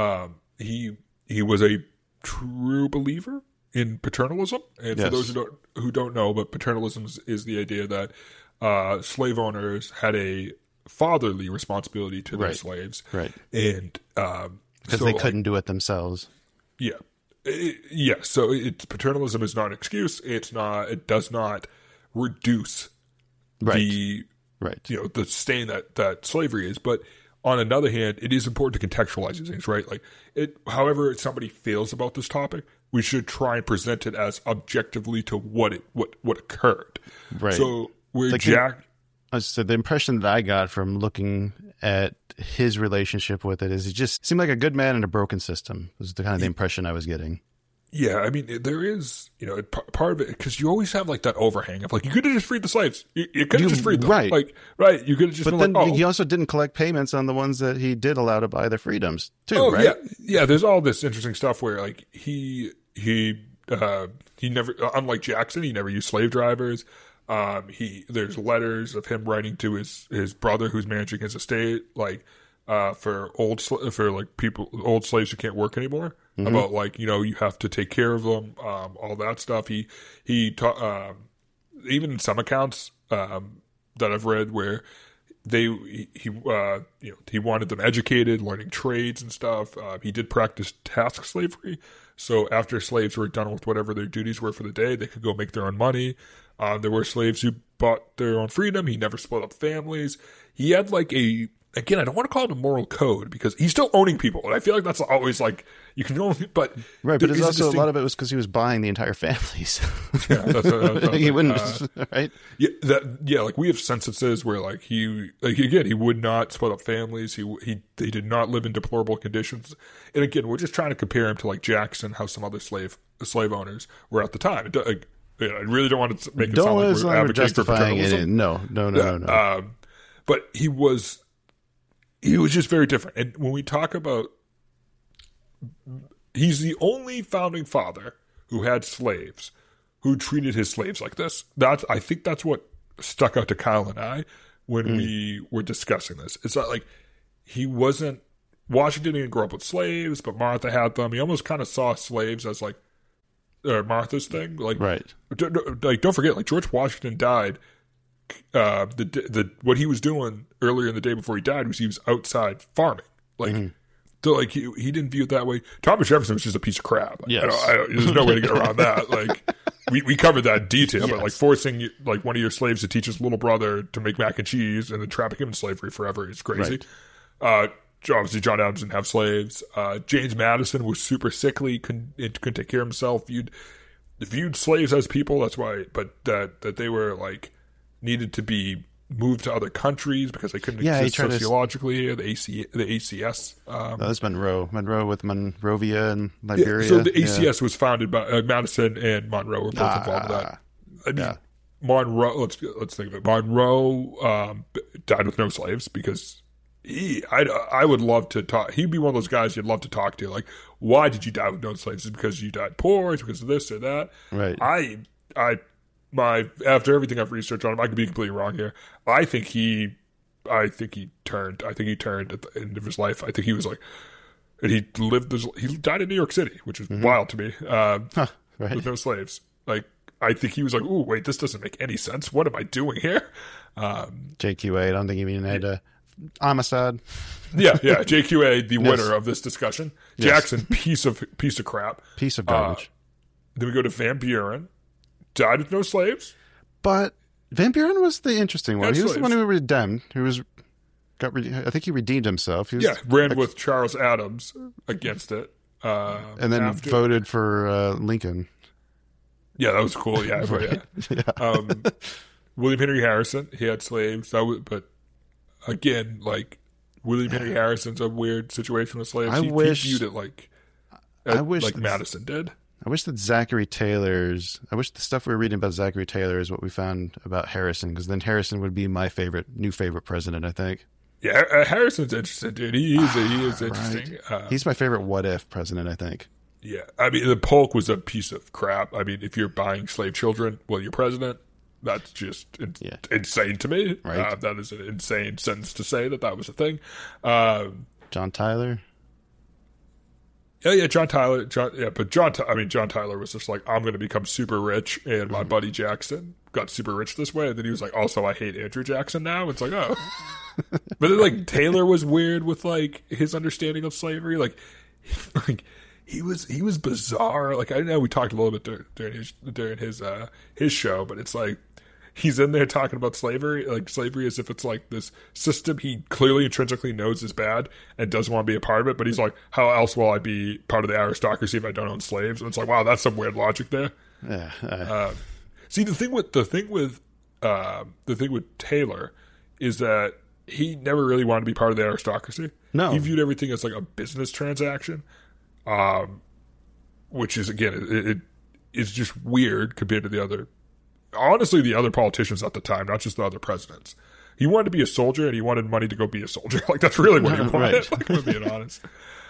He was a true believer in paternalism, and for those who don't know, but paternalism is the idea that slave owners had a fatherly responsibility to their slaves, right? And because they couldn't do it themselves. Yeah, So paternalism is not an excuse. It does not reduce the stain that slavery is, but. On another hand, it is important to contextualize these things, right? Like, however somebody feels about this topic, we should try and present it as objectively to what occurred. Right. So the impression that I got from looking at his relationship with it is he just seemed like a good man in a broken system. Was the kind of the impression I was getting. Yeah, I mean, there is, part of it, because you always have, like, that overhang of, like, you could have just freed the slaves. You could have just freed them. Right. Like, right, you could have just been like, he also didn't collect payments on the ones that he did allow to buy the freedoms, too, right? Yeah, there's all this interesting stuff where, like, he never, unlike Jackson, he never used slave drivers. There's letters of him writing to his brother who's managing his estate, like, for old slaves who can't work anymore. Mm-hmm. About, like, you have to take care of them, all that stuff. He even in some accounts that I've read where he wanted them educated, learning trades and stuff. He did practice task slavery, so after slaves were done with whatever their duties were for the day, they could go make their own money. There were slaves who bought their own freedom. He never split up families. He had like again, I don't want to call it a moral code because he's still owning people. And I feel like that's always like, you can only, but. Right, but there's also a lot of it was because he was buying the entire families. Yeah, that's he wouldn't, right? Yeah, like we have censuses where he would not split up families. They did not live in deplorable conditions. And again, we're just trying to compare him to like Jackson, how some other slave owners were at the time. I really don't want to make it sound like we're advocating for paternalism. No. But he was just very different. And when we talk about, he's the only founding father who had slaves who treated his slaves like this. I think that's what stuck out to Kyle and I when we were discussing this. It's not like Washington didn't grow up with slaves, but Martha had them. He almost kind of saw slaves as like Martha's thing. Like, right. Don't forget, like George Washington died. What he was doing earlier in the day before he died was he was outside farming. Like, so like he didn't view it that way. Thomas Jefferson was just a piece of crap. Like, yes. There's no way to get around that. Like, we covered that in detail, but like forcing like one of your slaves to teach his little brother to make mac and cheese and then trapping him in slavery forever is crazy. Right. Obviously, John Adams didn't have slaves. James Madison was super sickly, couldn't take care of himself. Viewed slaves as people. That's why, but that they were like needed to be moved to other countries because they couldn't exist sociologically here. The ACS. That was Monroe with Monrovia and Liberia. Yeah, so the ACS was founded by Madison and Monroe were both involved in that. I mean, Monroe. Let's think of it. Monroe died with no slaves because. I would love to talk. He'd be one of those guys you'd love to talk to. Like, why did you die with no slaves? Is it because you died poor? Is it because of this or that? Right. After everything I've researched on him, I could be completely wrong here. I think he turned at the end of his life. I think he was like, And he died in New York City, which is wild to me. Right. With no slaves. Like, I think he was like, "Ooh, wait, this doesn't make any sense. What am I doing here?" JQA. I don't think he even had Amistad. Yeah. JQA, the winner of this discussion. Yes. Jackson, piece of crap. Piece of garbage. Then we go to Van Buren. Died with no slaves. But Van Buren was the interesting one. Had He was the slaves. one who redeemed. I think he redeemed himself. He was, Ran with Charles Adams against it. and then voted for Lincoln. Yeah, that was cool. Yeah, William Henry Harrison, he had slaves. But again, like, William Henry Harrison's a weird situation with slaves. He viewed it like Madison did. I wish that I wish the stuff we were reading about Zachary Taylor is what we found about Harrison, because then Harrison would be my new favorite president, I think. Yeah, Harrison's interesting, dude. He is interesting. Right. He's my favorite what-if president, I think. Yeah, I mean, the Polk was a piece of crap. I mean, if you're buying slave children while you're president, that's just insane to me. Right. That is an insane sentence to say that was a thing. John Tyler? Yeah, John Tyler. But John Tyler was just like, I'm going to become super rich, and my buddy Jackson got super rich this way. And then he was like, also, I hate Andrew Jackson now. It's like, oh. But then, like, Taylor was weird with, like, his understanding of slavery. Like he was bizarre. Like, I know we talked a little bit during his show, but it's like he's in there talking about slavery as if it's like this system he clearly intrinsically knows is bad and doesn't want to be a part of it. But he's like, how else will I be part of the aristocracy if I don't own slaves? And it's like, wow, that's some weird logic there. Yeah. See, the thing with Taylor is that he never really wanted to be part of the aristocracy. No, he viewed everything as like a business transaction, which is, again, it is just weird compared to the other politicians at the time, not just the other presidents. He wanted to be a soldier, and he wanted money to go be a soldier. Like, that's really what he wanted. Right. Like, if I'm being honest.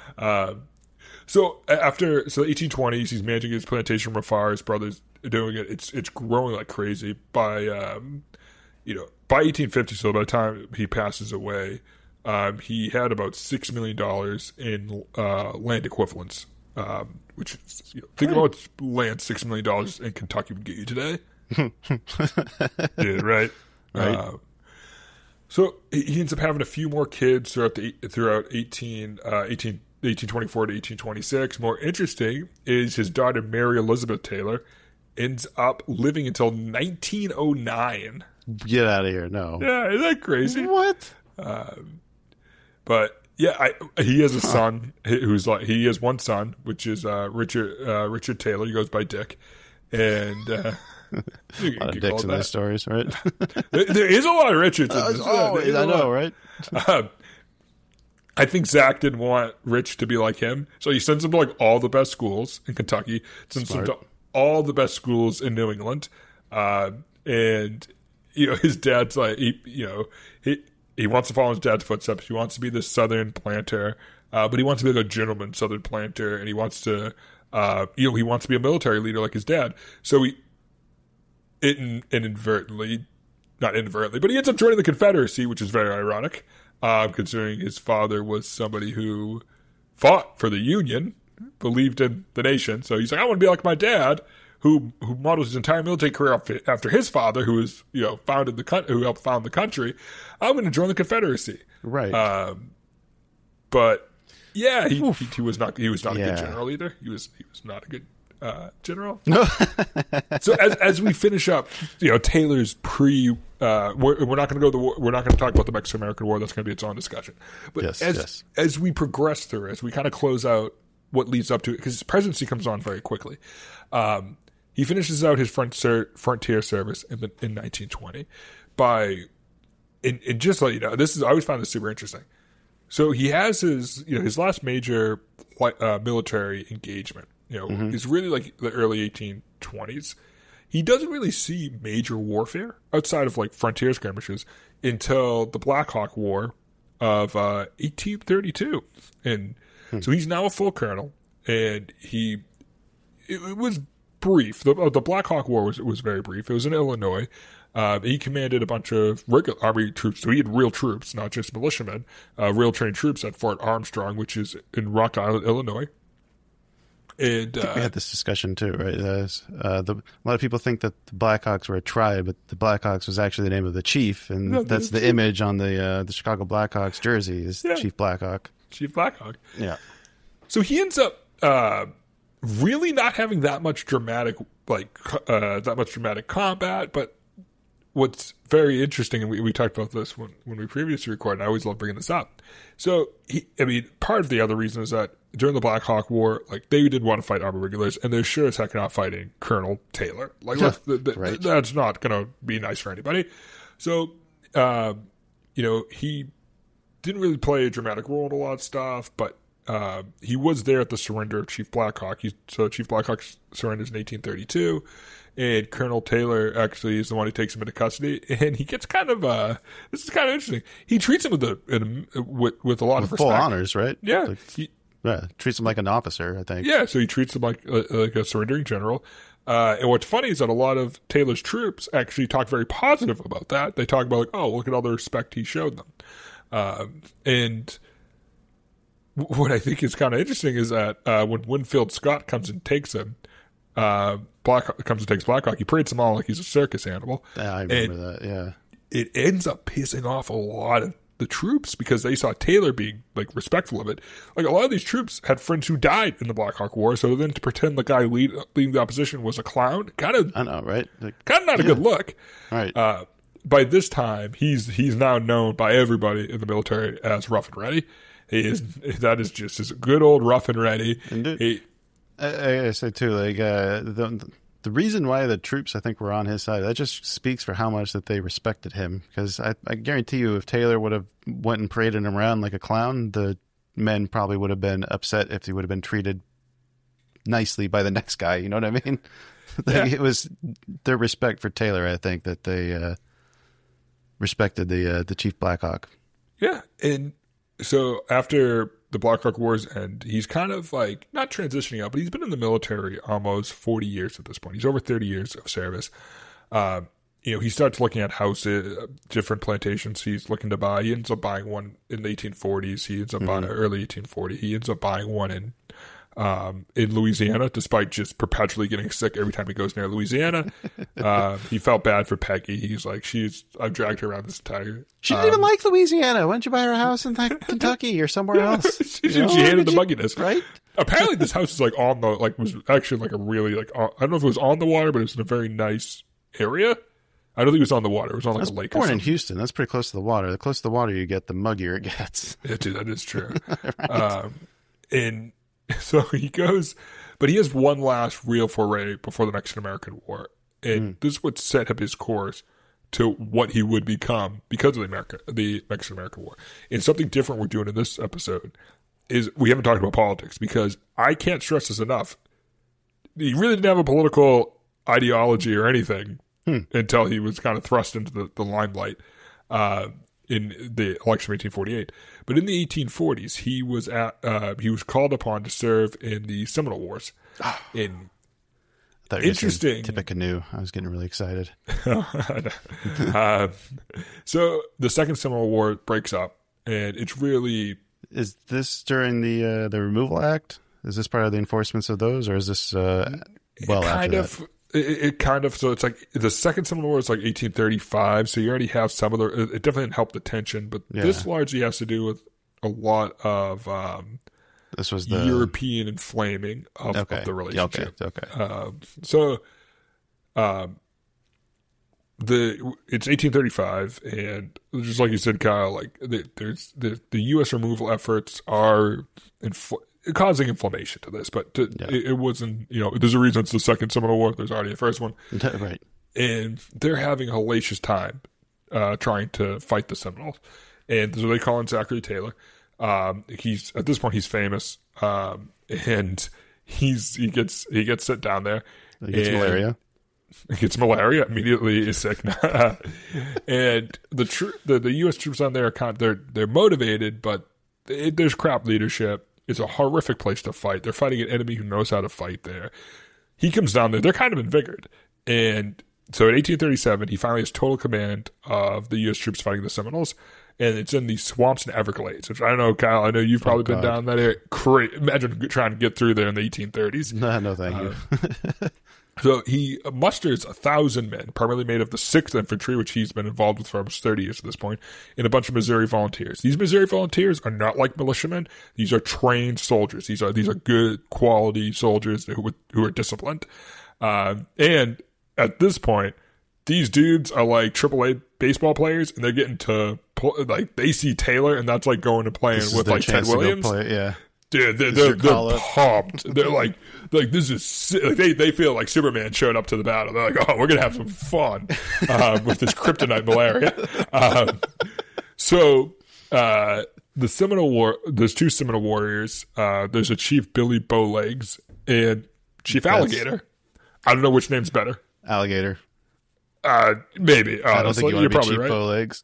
So the 1820s, he's managing his plantation from afar. His brother's doing it. It's growing like crazy. By 1850, so by the time he passes away, he had about $6 million in land equivalents, which is, think about what land $6 million in Kentucky would get you today. Yeah, right. So he ends up having a few more kids throughout 1824 to 1826. More interesting is his daughter Mary Elizabeth Taylor ends up living until 1909. Get out of here! No. Yeah, isn't that crazy? What? But yeah, he has a son he has one son, which is Richard Taylor. He goes by Dick, and a lot of dicks in those stories, right? There is a lot of Richards in this. Always, I know, right? I think Zach didn't want Rich to be like him, so he sends him to like all the best schools in Kentucky, sends him to all the best schools in New England, and his dad's like, he wants to follow his dad's footsteps. He wants to be this Southern planter, but he wants to be like a gentleman Southern planter, and he wants to, he wants to be a military leader like his dad. So inadvertently, not inadvertently, but he ends up joining the Confederacy, which is very ironic, considering his father was somebody who fought for the Union, believed in the nation. So he's like, I want to be like my dad, who modeled his entire military career after his father, who was who helped found the country. I'm going to join the Confederacy, right? But yeah, he was not a good general either. He was not a good general. So as we finish up, Taylor's we're not going to go to the war. We're not going to talk about the Mexican-American War. That's going to be its own discussion. But as we progress through, as we kind of close out what leads up to it, because his presidency comes on very quickly. He finishes out his frontier service in 1920 and just so you know, I always found this super interesting. So he has his last major military engagement, is really like the early 1820s. He doesn't really see major warfare outside of like frontier skirmishes until the Black Hawk War of 1832. And so he's now a full colonel, and it was brief. The Black Hawk War was very brief. It was in Illinois. He commanded a bunch of regular army troops. So he had real troops, not just militiamen, real trained troops at Fort Armstrong, which is in Rock Island, Illinois. And I think we had this discussion too, right? A lot of people think that the Blackhawks were a tribe, but the Blackhawks was actually the name of the chief, and that's the image on the Chicago Blackhawks jersey is Chief Blackhawk. Chief Blackhawk. Yeah. So he ends up really not having that much dramatic combat, but what's very interesting, and we talked about this when we previously recorded, and I always love bringing this up. So, part of the other reason is that during the Black Hawk War, like, they did want to fight army regulars, and they're sure as heck not fighting Colonel Taylor. Like, right. That's not going to be nice for anybody. So, he didn't really play a dramatic role in a lot of stuff, but he was there at the surrender of Chief Blackhawk. So Chief Blackhawk surrenders in 1832. And Colonel Taylor actually is the one who takes him into custody, and he gets kind of this is kind of interesting. He treats him with a lot of respect. Full honors, right? Yeah, treats him like an officer, I think. Yeah, so he treats him like a surrendering general. And what's funny is that a lot of Taylor's troops actually talk very positive about that. They talk about, like, oh, look at all the respect he showed them. And what I think is kind of interesting is that when Winfield Scott comes and takes him, comes and takes Blackhawk, he parades them all like he's a circus animal. Yeah, I remember that, yeah. It ends up pissing off a lot of the troops because they saw Taylor being, like, respectful of it. Like, a lot of these troops had friends who died in the Black Hawk War, so then to pretend the guy leading the opposition was a clown, I know, right? Kind of not a good look. Right. By this time, he's now known by everybody in the military as Rough and Ready. That is just his good old Rough and Ready. I say too, like, the reason why the troops, I think, were on his side, that just speaks for how much that they respected him. Because I guarantee you, if Taylor would have went and paraded him around like a clown, the men probably would have been upset if he would have been treated nicely by the next guy. You know what I mean? It was their respect for Taylor, I think, that they respected the Chief Blackhawk. Yeah, and so after the Black Hawk Wars end, he's kind of like, not transitioning out, but he's been in the military almost 40 years at this point. He's over 30 years of service. He starts looking at houses, different plantations he's looking to buy. He ends up buying one in the 1840s. He ends up buying early 1840. He ends up buying one in Louisiana, despite just perpetually getting sick every time he goes near Louisiana. He felt bad for Peggy. He's like, I've dragged her around this entire... She didn't even like Louisiana. Why don't you buy her a house in Kentucky or somewhere else? She hated the mugginess. Right? Apparently this house is like on the, like, was actually like a really, like, I don't know if it was on the water, but it's in a very nice area. I don't think it was on the water. It was on like a lake. Born in Houston. That's pretty close to the water. The closer to the water you get, the muggier it gets. Yeah, dude, that is true. Right. And so he goes, but he has one last real foray before the Mexican American War. And this is what set up his course to what he would become because of the Mexican American War. And something different we're doing in this episode is we haven't talked about politics, because I can't stress this enough. He really didn't have a political ideology or anything until he was kind of thrust into the limelight in the election of 1848. But in the 1840s, he was called upon to serve in the Seminole Wars. Interesting. Tippecanoe. I was getting really excited. So the Second Seminole War breaks up, and it's really... Is this during the Removal Act? Is this part of the enforcements of those, or is this after that? It kind of, so it's like the Second Seminole War is like 1835, so you already have some of it definitely helped the tension, but this largely has to do with a lot of this was the European inflaming of the relationship. Okay. It's 1835, and just like you said, Kyle, like there's the U.S. removal efforts are causing inflammation to this, but it wasn't, there's a reason it's the Second Seminole War. There's already a first one. Right. And they're having a hellacious time trying to fight the Seminoles. And so they call in Zachary Taylor. He's, at this point, he's famous. And he gets sent down there. He gets malaria. He gets malaria, immediately is sick. And the U.S. troops on there they're motivated, but there's crap leadership. It's a horrific place to fight. They're fighting an enemy who knows how to fight there. He comes down there. They're kind of invigorated. And So in 1837, he finally has total command of the U.S. troops fighting the Seminoles, and it's in the swamps and Everglades, which I don't know, Kyle, I know you've probably been down that area. Imagine trying to get through there in the 1830s. No, thank you. So he musters 1,000 men, primarily made of the 6th Infantry, which he's been involved with for almost 30 years at this point, and a bunch of Missouri volunteers. These Missouri volunteers are not like militiamen. These are trained soldiers. These are good quality soldiers who are disciplined. And at this point, these dudes are like AAA baseball players, and they're getting to like they see Taylor, and that's like going to playing with like Ted Williams. Yeah. Dude, they're pumped. They're like this is sick. Like they feel like Superman showed up to the battle. They're like, oh, we're gonna have some fun with this kryptonite malaria. So the Seminole War. There's 2 Seminole warriors. There's a Chief Billy Bowlegs and Chief Alligator. I don't know which name's better. Alligator. Maybe. I don't think you're probably Chief right. Bowlegs.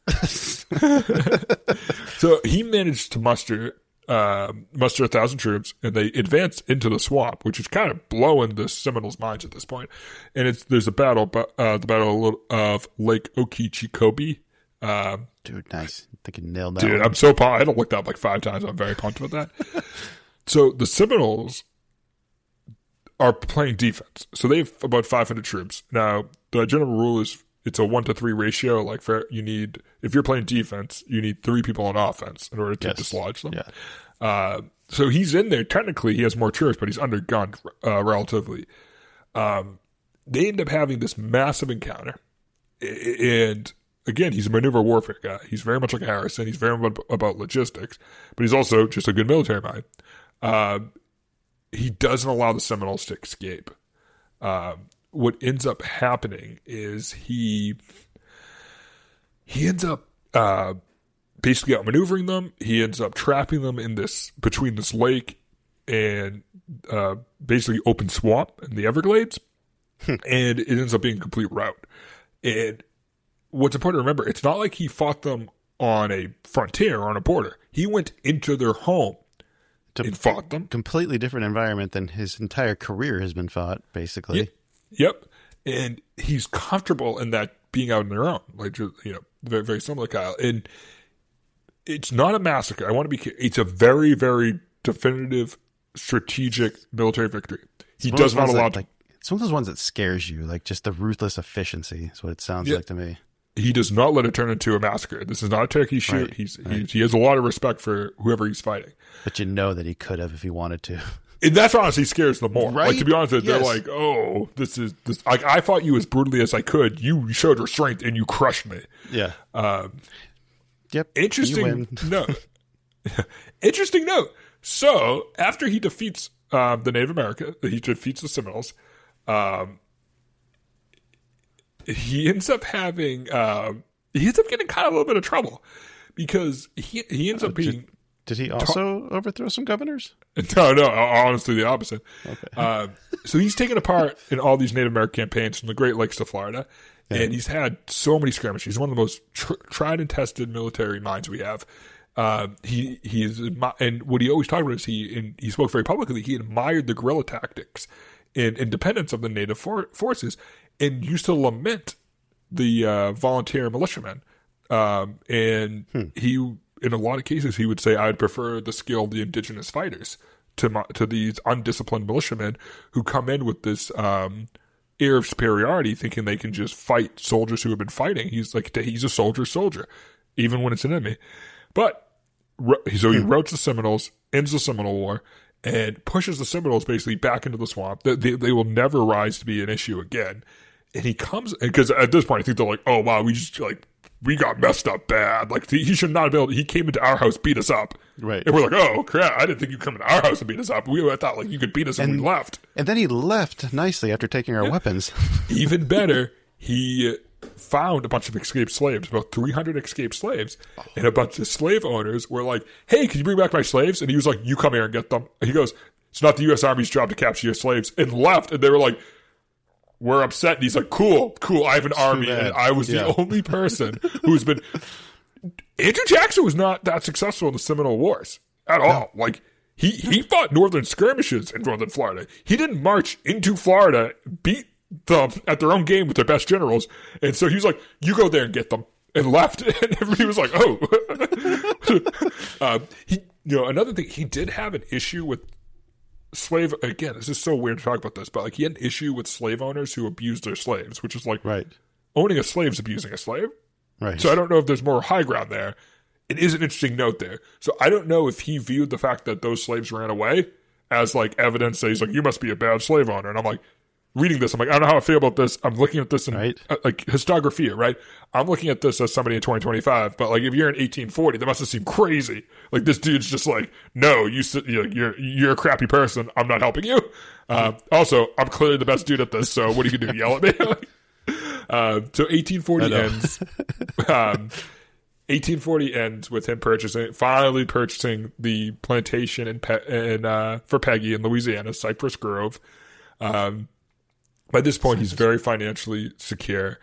So he managed to muster 1,000 troops, and they advance into the swamp, which is kind of blowing the Seminoles' minds at this point. And there's a battle, the Battle of Lake Okeechobee. Dude, nice. I think you nailed that. Dude, one. I'm so pumped. I had to look that up like 5 times. I'm very pumped with that. So the Seminoles are playing defense. So they have about 500 troops. Now, the general rule is it's a 1-to-3 ratio. Like if you're playing defense, you need 3 people on offense in order to dislodge them. Yeah. So he's in there. Technically, he has more troops, but he's undergunned relatively. They end up having this massive encounter. And again, he's a maneuver warfare guy. He's very much like Harrison. He's very much about logistics, but he's also just a good military mind. He doesn't allow the Seminoles to escape. What ends up happening is he ends up basically outmaneuvering them. He ends up trapping them between this lake and basically open swamp in the Everglades, and it ends up being a complete rout. And what's important to remember, it's not like he fought them on a frontier or on a border. He went into their home and fought them. Completely different environment than his entire career has been fought, basically. Yep. And he's comfortable in that being out on their own. Like, very, very similar, Kyle. And it's not a massacre. I want to be clear. It's a very, very definitive, strategic military victory. He does not allow... It's one of those ones that scares you, like just the ruthless efficiency is what it sounds like to me. He does not let it turn into a massacre. This is not a turkey shoot. Right. He has a lot of respect for whoever he's fighting. But you know that he could have if he wanted to. And that's honestly scares them more. Right? Like, to be honest with you, they're like, oh, this. Like, I fought you as brutally as I could. You showed restraint and you crushed me. Yeah. Yep. Interesting note. Interesting note. So, after he defeats the Native American, he defeats the Seminoles, he ends up having getting kind of a little bit of trouble because he ends up being... Did he also overthrow some governors? No, honestly, the opposite. Okay. So he's taken apart in all these Native American campaigns from the Great Lakes to Florida, and he's had so many skirmishes. He's one of the most tried and tested military minds we have. He is, and what he always talked about is he spoke very publicly. He admired the guerrilla tactics and independence of the native forces, and used to lament the volunteer militiamen. He, in a lot of cases, he would say, "I'd prefer the skill of the indigenous fighters to these undisciplined militiamen who come in with this air of superiority, thinking they can just fight soldiers who have been fighting." He's like, he's a soldier, even when it's an enemy. But so he routs the Seminoles, ends the Seminole War, and pushes the Seminoles basically back into the swamp. They will never rise to be an issue again. And he comes, because at this point I think they're like, oh wow, we got messed up bad. Like, he should not have been able to, he came into our house, beat us up. Right. And we're like, oh crap, I didn't think you'd come into our house and beat us up. I thought like you could beat us and we left. And then he left nicely after taking our weapons. Even better, he found a bunch of escaped slaves, about 300 escaped slaves, and a bunch of slave owners were like, hey, can you bring back my slaves? And he was like, you come here and get them. And he goes, it's not the U.S. Army's job to capture your slaves, and left. And they were like, we're upset. And he's like, cool, I have an army. And I was the only person who's been... Andrew Jackson was not that successful in the Seminole Wars at all. Like, he fought northern skirmishes in northern Florida. He didn't march into Florida, beat them at their own game with their best generals. And so he was like, you go there and get them, and left. And everybody was like, oh. Another thing, he did have an issue with slave, again, this is so weird to talk about this, but like he had an issue with slave owners who abused their slaves, which is like owning a slave is abusing a slave. Right. So I don't know if there's more high ground there. It is an interesting note there. So I don't know if he viewed the fact that those slaves ran away as like evidence that he's like, you must be a bad slave owner. And I'm like, reading this, I'm like, I don't know how I feel about this. I'm looking at this in like historiography, right? I'm looking at this as somebody in 2025, but like if you're in 1840, that must have seemed crazy. Like this dude's just like, no, you're a crappy person. I'm not helping you. Also, I'm clearly the best dude at this. So what are you gonna do? Yell at me? So 1840 ends. 1840 ends with him finally purchasing the plantation for Peggy in Louisiana, Cypress Grove. By this point, he's very financially secure.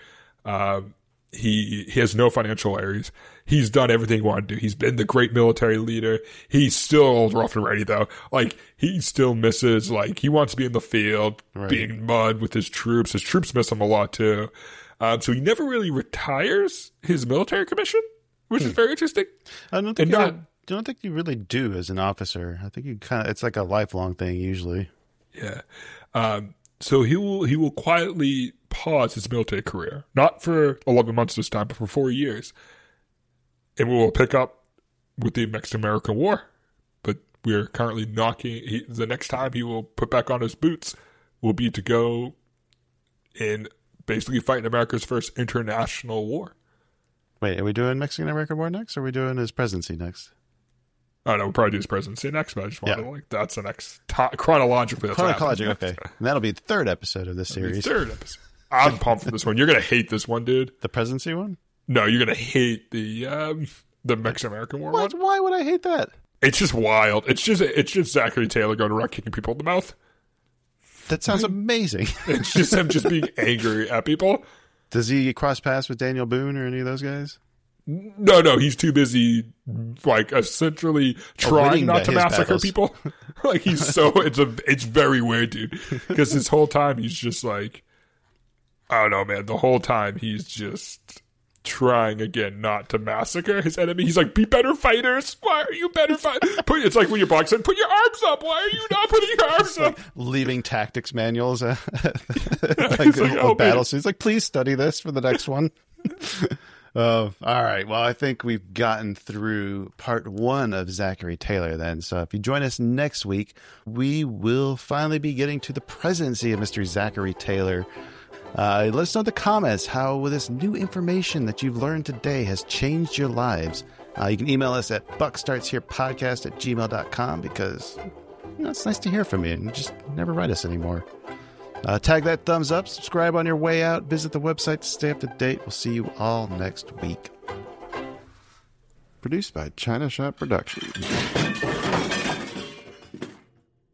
He has no financial worries. He's done everything he wanted to do. He's been the great military leader. He's still rough and ready, though. Like, he still misses, like, he wants to be in the field, being in mud with his troops. His troops miss him a lot, too. So he never really retires his military commission, which is very interesting. I don't think you really do as an officer. I think you it's like a lifelong thing, usually. Yeah. So he will quietly pause his military career, not for 11 months this time, but for 4 years. And we will pick up with the Mexican-American War. But we're currently the next time he will put back on his boots will be to go and basically fight in America's first international war. Wait, are we doing Mexican-American War next, or are we doing his presidency next? Oh, no, we'll probably do his presidency next, but I just wanted to, like, that's the next chronologically. Okay. And that'll be the third episode of this series. Third episode. I'm pumped for this one. You're going to hate this one, dude. The presidency one? No, you're going to hate the Mexican-American War one. Why would I hate that? It's just wild. It's just Zachary Taylor going around kicking people in the mouth. That sounds amazing. It's just him just being angry at people. Does he cross paths with Daniel Boone or any of those guys? No, he's too busy, like, essentially trying not to massacre people. Like, it's very weird, dude. Because his whole time, he's just like, I don't know, man. The whole time, he's just trying, again, not to massacre his enemy. He's like, be better fighters. Why are you better fighters? It's like when you're boxing, put your arms up. Why are you not putting your arms up? Like leaving tactics manuals, like oh, battle suits. Like, please study this for the next one. All right. Well, I think we've gotten through part 1 of Zachary Taylor then. So if you join us next week, we will finally be getting to the presidency of Mr. Zachary Taylor. Let us know in the comments how this new information that you've learned today has changed your lives. You can email us at buckstartsherepodcast@gmail.com because it's nice to hear from you and just never write us anymore. Tag that thumbs up, subscribe on your way out, visit the website to stay up to date. We'll see you all next week. Produced by China Shop Productions.